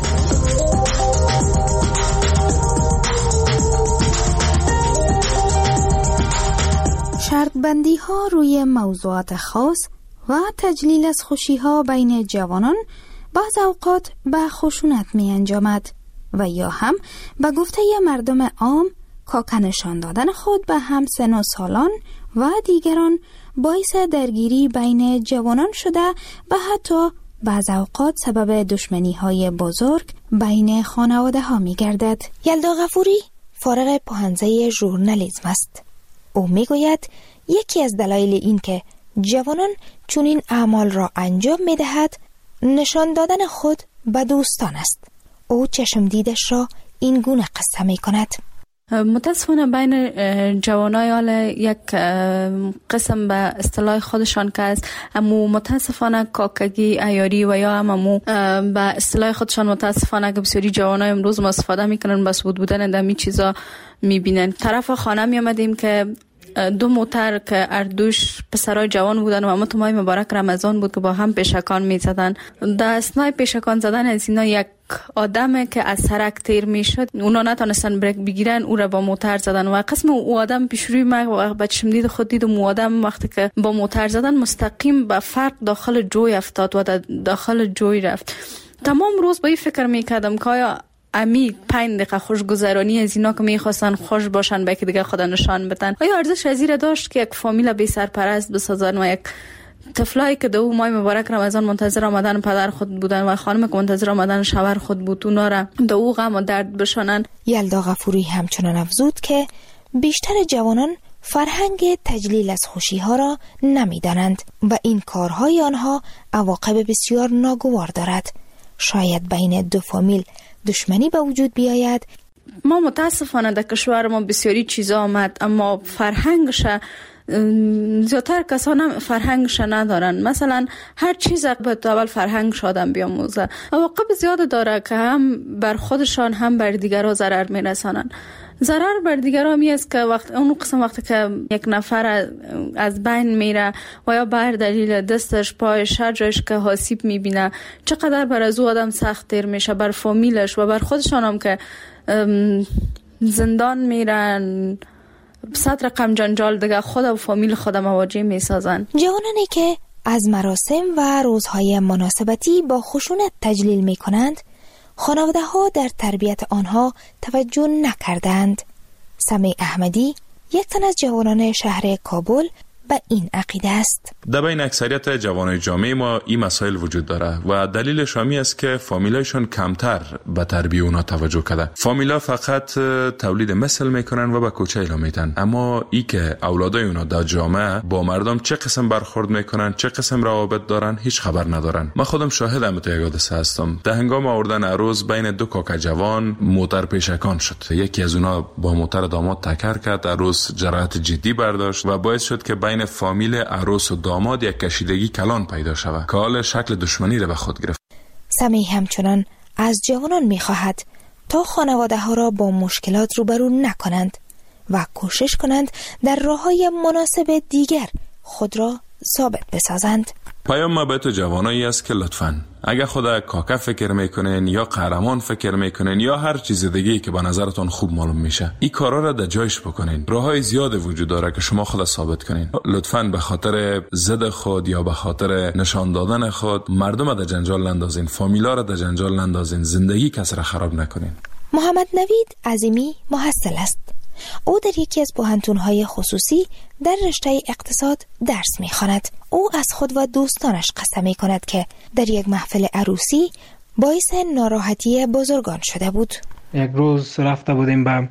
[SPEAKER 10] شرط بندی ها روی موضوعات خاص و تجلیل از خوشی ها بین جوانان بعض اوقات به خشونت می انجامد و یا هم به گفته مردم عام کاک نشان دادن خود به همسن و سالان و دیگران باعث درگیری بین جوانان شده و حتی بعض اوقات سبب دشمنی های بزرگ بین خانواده ها می گردد. یلدا غفوری فارغ پوهنځی ژورنالیسم است. او می گوید یکی از دلایل این که جوانان چنین اعمال را انجام می دهد نشان دادن خود به دوستان است. او چشم دیدش را این گونه قصه می کند.
[SPEAKER 11] متاسفانه بین جوانای حال یک قسم به اصطلاح خودشان که است، اما متاسفانه کاکگی عیاری و یا همو به اصطلاح خودشان متاسفانه که بسیاری جوانای امروز استفاده میکنن، بس بودن دمی چیزا میبینن. طرف خانه می آمدیم که دو موتر که اردوش پسرای جوان بودن و امت ماه مبارک رمضان بود که با هم پیشکان می زدن. در اثنای پیشکان زدن از اینا یک آدم که از سرک تیر می شد، اونا نتونستن بریک بگیرن، او را با موتر زدن و قسم او آدم پیش روی ما با چشم دید خود دیدم او آدم وقتی که با موتر زدن مستقیم به فرق داخل جوی افتاد و داخل جوی رفت. تمام روز با این فکر می کردم که آیا امی 5 دقیقه خوشگذرانی از اینا که میخواستن خوش باشن به که دیگه خدا نشان بدن، آیا ارزش از این داشت که یک فامیل بی سرپرست بسازن و یک طفلایی که دو ماه مبارک رمضان منتظر آمدن پدر خود بودن و خانم که منتظر آمدن شوهر خود بود اونا را دو غم و درد بشانن؟
[SPEAKER 10] یلدا غفوری همچنان افزود که بیشتر جوانان فرهنگ تجلیل از خوشی ها را نمیدانند و این کارهای آنها عواقب بسیار ناگوار دارد. شاید بین دو فامیل دشمنی به وجود بیاید.
[SPEAKER 11] ما متاسفانه در کشور ما بسیاری چیزا آمد اما فرهنگش زیادتر کسان فرهنگش ندارن. مثلا هر چیز به اول فرهنگش آدم بیاموزه. عواقب زیاد داره که هم بر خودشان هم بر دیگران ضرر میرسانن. ضرر بر دیگران می است که اون قسم وقتی که یک نفر از بین میره و یا بر دلیل دستش پایش هر جایش که آسیب میبینه چقدر بر از او آدم سخت تیر میشه، بر فامیلش و بر خودشان هم که زندان میرن، 100 رقم جنجال دیگه خود و فامیل خود مواجه میسازن.
[SPEAKER 10] جوانانی که از مراسم و روزهای مناسبتی با خشونت تجلیل میکنند خانواده ها در تربیت آنها توجه نکردند. سمی احمدی یک تن از جوانان شهر کابل به این عقیده است.
[SPEAKER 12] در بین اکثریت جوانای جامعه ما این مسائل وجود داره و دلیلش همی است که فامیلایشون کمتر به تربیت اونا توجه کرده. فامیلا فقط تولید مثل میکنن و به کوچه اعلام میدن، اما ای که اولادای اونا در جامعه با مردم چه قسم برخورد میکنن، چه قسم روابط دارن، هیچ خبر ندارن. من خودم شاهدم تو یک حادثه هستم. در هنگام آوردن عروس بین دو کاک جوان موتر پیشکان شد. یکی از اونا با موتر داماد تکر کرد، عروس جراحت جدی برداشت و باعث شد که بین فامیل عروس و داماد یک کشیدگی کلان پیدا شود که حال شکل دشمنی را به خود گرفت.
[SPEAKER 10] سمی همچنان از جوانان می‌خواهد تا خانواده ها را با مشکلات روبرو نکنند و کوشش کنند در راه‌های مناسب دیگر خود را ثابت بسازند.
[SPEAKER 12] پیام ما به تو جوانایی است که لطفاً اگر خدا کاکا فکر میکنین یا قهرمان فکر میکنین یا هر چیز دیگه‌ای که به نظرتون خوب معلوم میشه، این کارا را در جایش بکنین. راههای زیاد وجود داره که شما خود ثابت کنین. لطفاً به خاطر ضد خود یا به خاطر نشان دادن خود مردم را در جنجال نندازین، فامیلا را در جنجال نندازین، زندگی کس را خراب نکنین.
[SPEAKER 10] محمد نوید عظیمی محصل است. او در یکی از پوهنتون‌های خصوصی در رشته اقتصاد درس می‌خواند. او از خود و دوستانش قسم می‌کند که در یک محفل عروسی باعث ناراحتی بزرگان شده بود.
[SPEAKER 13] یک روز رفته بودیم به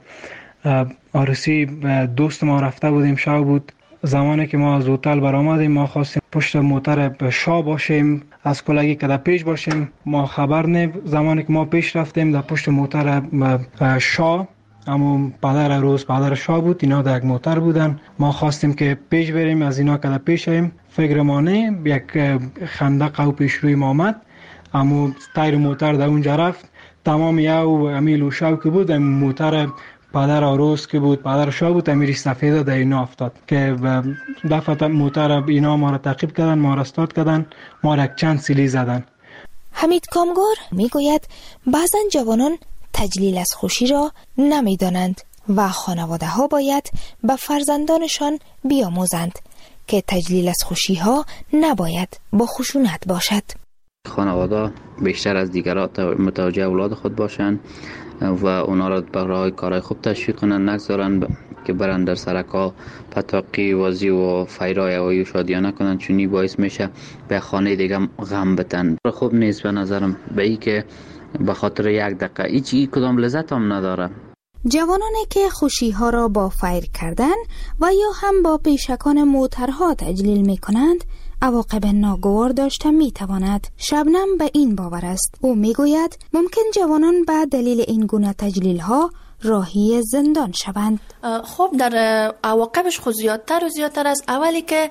[SPEAKER 13] عروسی دوست ما، رفته بودیم شب بود. زمانی که ما از هتل برآمدیم ما خواستیم پشت موتر شاه باشیم، از کلاگی که در پیش باشیم. ما خبر نه، زمانی که ما پیش رفتیم در پشت موتر شاه، اما پدر عروس پدر شاه بود، اینا در یک موتر بودن. ما خواستیم که پیش بریم، از اینا که در پیش ایم فکر ما نه، یک خندق او پیش روی ما آمد، اما تایر موتر در اونجا رفت. تمام یو امیل شاو که بود موتر پدر عروس که بود، پدر شاه بود، امیر سفیده در اینا افتاد که دفعه موتر اینا ما را تعقیب کردن، ما را استارت کردن، ما را یک چند سیلی زدن.
[SPEAKER 10] حمید کامگار میگوید بعضا جوانان تجلیل از خوشی را نمیدانند و خانواده ها باید به فرزندانشان بیاموزند که تجلیل از خوشی ها نباید با خشونت باشد.
[SPEAKER 3] خانواده بیشتر از دیگران متوجه اولاد خود باشند و اونا را برای کارهای خوب تشویق کنند، نگذارن که برن در سرکا پتاقی وازی و فیرای هوایی و شادیانه کنند، چونی باعث میشه به خانه دیگه غم بتن. خوب نیست به نظرم، به ای که به خاطر یک دقیقه هیچ کدام لذت هم نداره.
[SPEAKER 10] جوانانی که خوشی ها را با فیر کردن و یا هم با پیشکان موترها تجلیل می کنند عواقب ناگوار داشته می تواند. شبنم به این باور است. او می گوید ممکن جوانان به دلیل این گونه تجلیل ها راهی زندان شوند.
[SPEAKER 11] خب در عواقبش خود زیادتر و زیادتر است. اولی که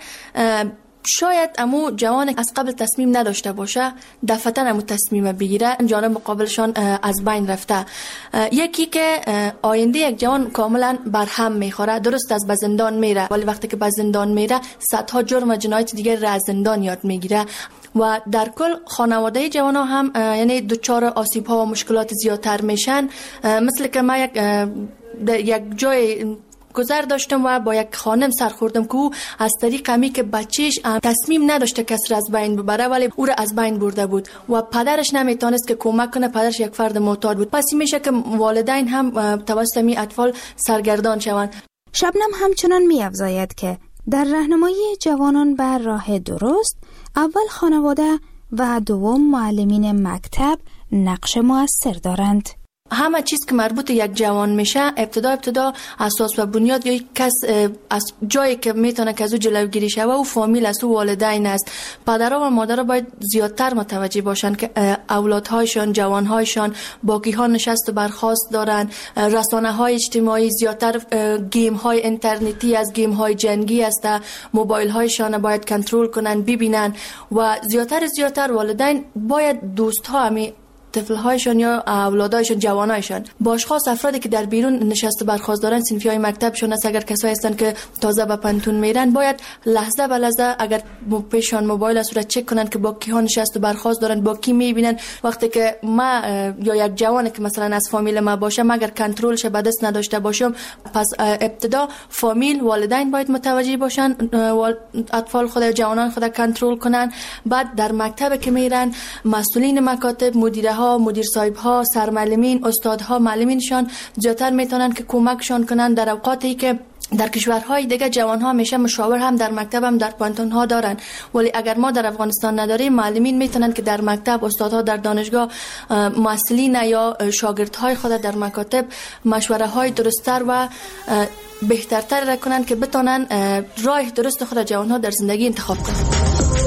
[SPEAKER 11] شاید امو جوان از قبل تصمیم نداشته باشه دفعتاً امو تصمیم بگیره، جانب مقابلشان از بین رفته. یکی که آینده یک جوان کاملا برهم میخوره، درست از زندان میره ولی وقتی که به زندان میره صدها جرم و جنایت دیگر را از زندان یاد میگیره و در کل خانواده جوان ها هم یعنی دچار آسیب ها و مشکلات زیادتر میشن. مثل که ما یک جای گذر داشتم و با یک خانم سر خوردم که او از طریق همی که بچهش تصمیم نداشته کسی را از بین ببره ولی او را از بین برده بود و پدرش نمیتونست که کمک کنه، پدرش یک فرد معتاد بود. پس میشه که والدین هم توسط می اطفال سرگردان شوند.
[SPEAKER 10] شبنم همچنان می‌افزاید که در راهنمایی جوانان بر راه درست اول خانواده و دوم معلمین مکتب نقش مؤثر دارند.
[SPEAKER 11] همه چیز که مربوط یک جوان میشه ابتدا اساس و بنیاد یا کس از جایی که میتونه که از او جلوگیری شوه و فامیل است و والدین است. پدرها و مادرها باید زیادتر متوجه باشن که اولادهایشان، جوانهایشان باقی ها نشست و برخاست دارن. رسانه های اجتماعی زیادتر گیم های اینترنتی از گیم های جنگی است، موبایل هایشان باید کنترل کنن ببینن و زیادتر والدین باید دوست ها همی طفل‌هایشان یا اولادایشان، جوانایشان با اشخاص افرادی که در بیرون نشسته برخاست دارن، صنفی‌های مکتبشون است، اگر کسایی هستن که تازه به پنتون میرن باید لحظه به لحظه اگر پیشان موبایل است را چک کنن که با کیها نشست و برخاست دارن، با کی میبینن. وقتی که ما یا یک جوانی که مثلا از فامیل ما باشه اگر کنترلش به دست نداشته باشم، پس ابتدا فامیل، والدین باید متوجه باشن، اطفال خود، جوانان خود کنترل کنن. بعد در مکتب که میرن مسئولین مکاتب، مدیر صاحب ها، سرمعلمین، استادها، معلمینشان زیادتر میتونن که کمکشان کنن در اوقاتی که در کشورهای دیگه جوانها میشه مشاور هم در مکتب هم در پانتون ها دارن، ولی اگر ما در افغانستان نداریم معلمین میتونن که در مکتب، استادها در دانشگاه، مسئولین یا شاگردهای خود در مکاتب مشوره های درست‌تر و بهترتر را کنن که بتونن راه درست خود جوانها در زندگی انتخاب کنن.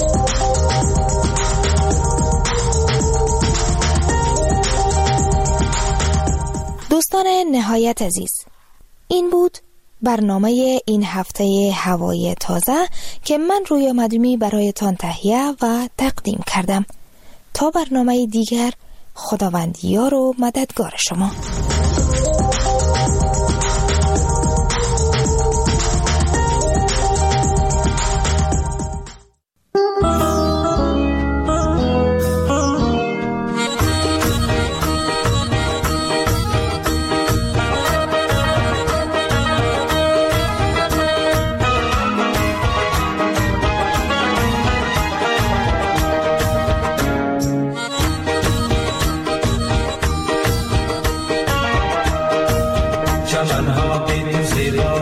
[SPEAKER 10] دوستان نهایت عزیز، این بود برنامه این هفته هوای تازه که من رویا مدومی برایتان تهیه و تقدیم کردم. تا برنامه دیگر، خداوند یار و مددگار شما.
[SPEAKER 14] چمنها بین زیبا